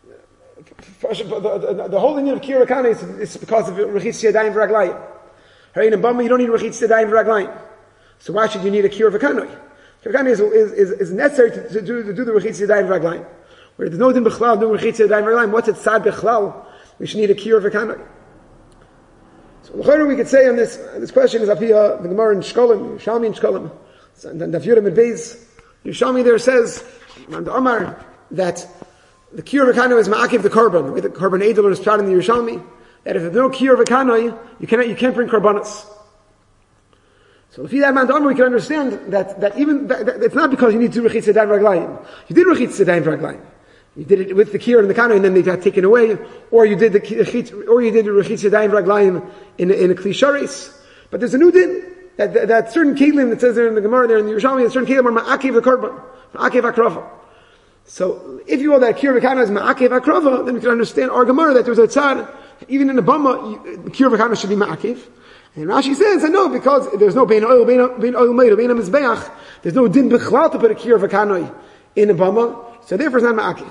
the, the, the whole thing of Kiyor v'kanoi is, is because of Rechitz Yadayim v'raglayim. Right, in a Bama you don't need Rechitz Yadayim v'raglayim. So why should you need a Kiyor v'kanoi? Kiyor v'kanoi is, is, is, is necessary to, to, do, to do the Rechitz Yadayim v'raglayim. Where there's no din b'chlal, no rechitz yadayim v'raglayim. What's it sad b'chlal? We should need a kiyor v'kanoi. So l'chayr we could say on this this question is up here the Gemara in Shkolim, Yushalmi in Shkolim, and Daf Yurim and Beis. Yushalmi there says on the Omar that the kiyor v'kanoi is ma'akiv the korban. With the korban edel is taught in the Yushalmi that if there's no kiyor v'kanoi, you cannot you can't bring korbanos. So if you that man we can understand that that even that, that it's not because you need to do rechitz yadayim v'raglayim. You did rechitz yadayim v'raglayim. You did it with the kiyor and the kanoi, and then they got taken away, or you did the or you did the rechitz yadayim v'raglayim in in a kli sharis. But there's a new din that, that that certain kelim that says there in the Gemara there in the Yerushalmi, that certain kelim are ma'akev the korban, ma'akev akrava. So if you hold that kiyor v'kanoi is ma'akev akrava, then we can understand our Gemara that there's a tzad even in the bama the kiyor v'kanoi should be ma'akev. And Rashi says, I know, because there's no bein oil, bein oil made, bein mizbeach, there's no din b'chlal to put a kiyor v'kanoi in a bama, so therefore it's not ma'akiv.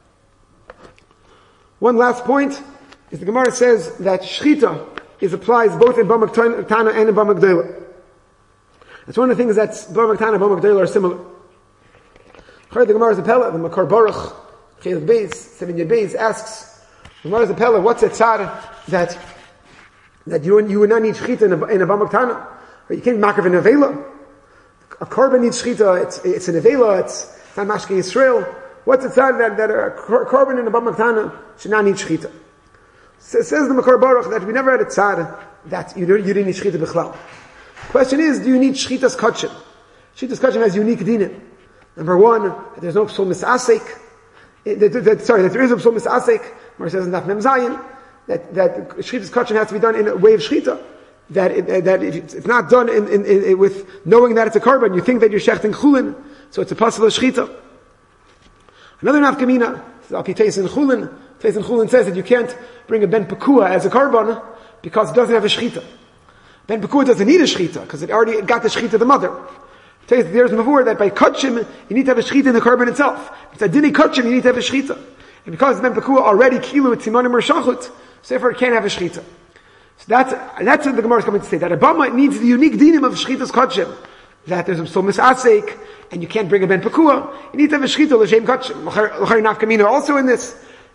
One last point is the Gemara says that shchita is applies both in Bama Tana and in Bama G'dayla. That's one of the things that Bama Tana and Bama G'dayla are similar. The Gemara's Appella, the Makar Baruch, Chayil Beis, Seven Yed Beis asks, the Gemara's Appella, what's a tzad that that you, you would not need shchita in a, in a Bama Tana? Or you can't makav in a nevela. A korban needs shchita, it's, it's a nevela, it's, it's not mashke Yisrael. What's the tzad that, that a korban in a Bama Tana should not need shchita? So, says the Makar Baruch that we never had a tzad that you, you didn't need shchita b'chlal. The question is, do you need shchitas kachim? Shchitas kachim has unique dinim. Number one, there's no psul misasek. Sorry, that there is a psul misasek. Mar says in Daf Mem Zayin that that shchitas kachim has to be done in a way of shchita. That it, that if it's not done in, in, in, with knowing that it's a korban, you think that you're shechting chulin, so it's a possible shchita. Another nafkamina, Al Pi Teis in Chulin. Teis in Chulin says that you can't bring a ben pekua as a korban because it doesn't have a shchita. Ben pekua doesn't need a shchita because it already got the shchita of the mother. There's mavur that by kachim you need to have a shchita in the korban itself. If it's a dini kachim you need to have a shchita, and because ben pekua already kilu with timonim or shachut, so therefore it can't have a shchita. So that's that's what the Gemara is coming to say, that a bama needs the unique dinim of shchitas kachim, that there's a psul misasek and you can't bring a ben pekua. You need to have a shchita l'shem kachim. L'chari nafkamina also in this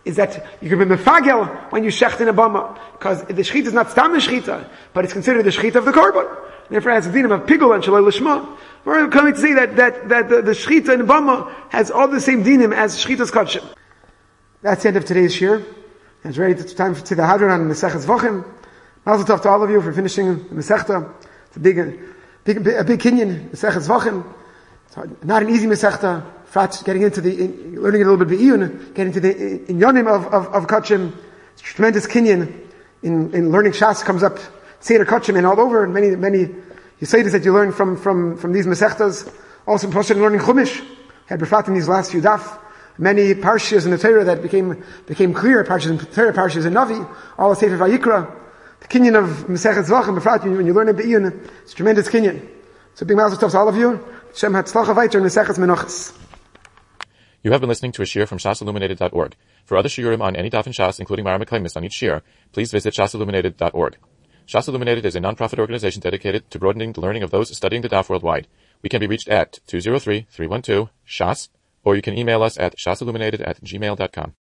is that you can be mefagel when you shecht in a bama, because the shechita is not stam the shechita, but it's considered the shechita of the korban. Therefore, it has a dinim of pigul and shaloi l'shma. We're coming to say that that that the, the shechita in a bama has all the same dinim as shechita's kodshim. That's the end of today's shir. It's ready. It's time to the hadron on Maseches Vachim. Mazel tov to all of you for finishing the Masechta. It's a big, big, a big kinyan Maseches Vachim. It's not an easy Masechta. Getting into the, in, learning a little bit Be'iyun, getting into the in yonim of, of, of Kachim. It's a tremendous kinyan in, in learning Shas comes up, Seder Kachim and all over, and many, many Yisaitis that you learn from, from, from these Masechtas. Also, in learning Chumash, had Befrat in these last few daf. Many parshas in the Torah that became, became clear, parshas in Torah, parshas in Navi, all the Sefer Vayikra. The kinyan of Masechet Zvachim, Befrat, when you learn a Be'iyun, it's a tremendous kinyan. So big mazel tov to all of you. Shem hatzlacha vayter in Masechet Menachos. You have been listening to a shiur from shas illuminated dot org. For other shiurim on any daf in Shas, including Mara Mekaymis on each shiur, please visit shas illuminated dot org. Shas Illuminated is a non-profit organization dedicated to broadening the learning of those studying the daf worldwide. We can be reached at two zero three, three one two, S H A S, or you can email us at shasilluminated at gmail dot com.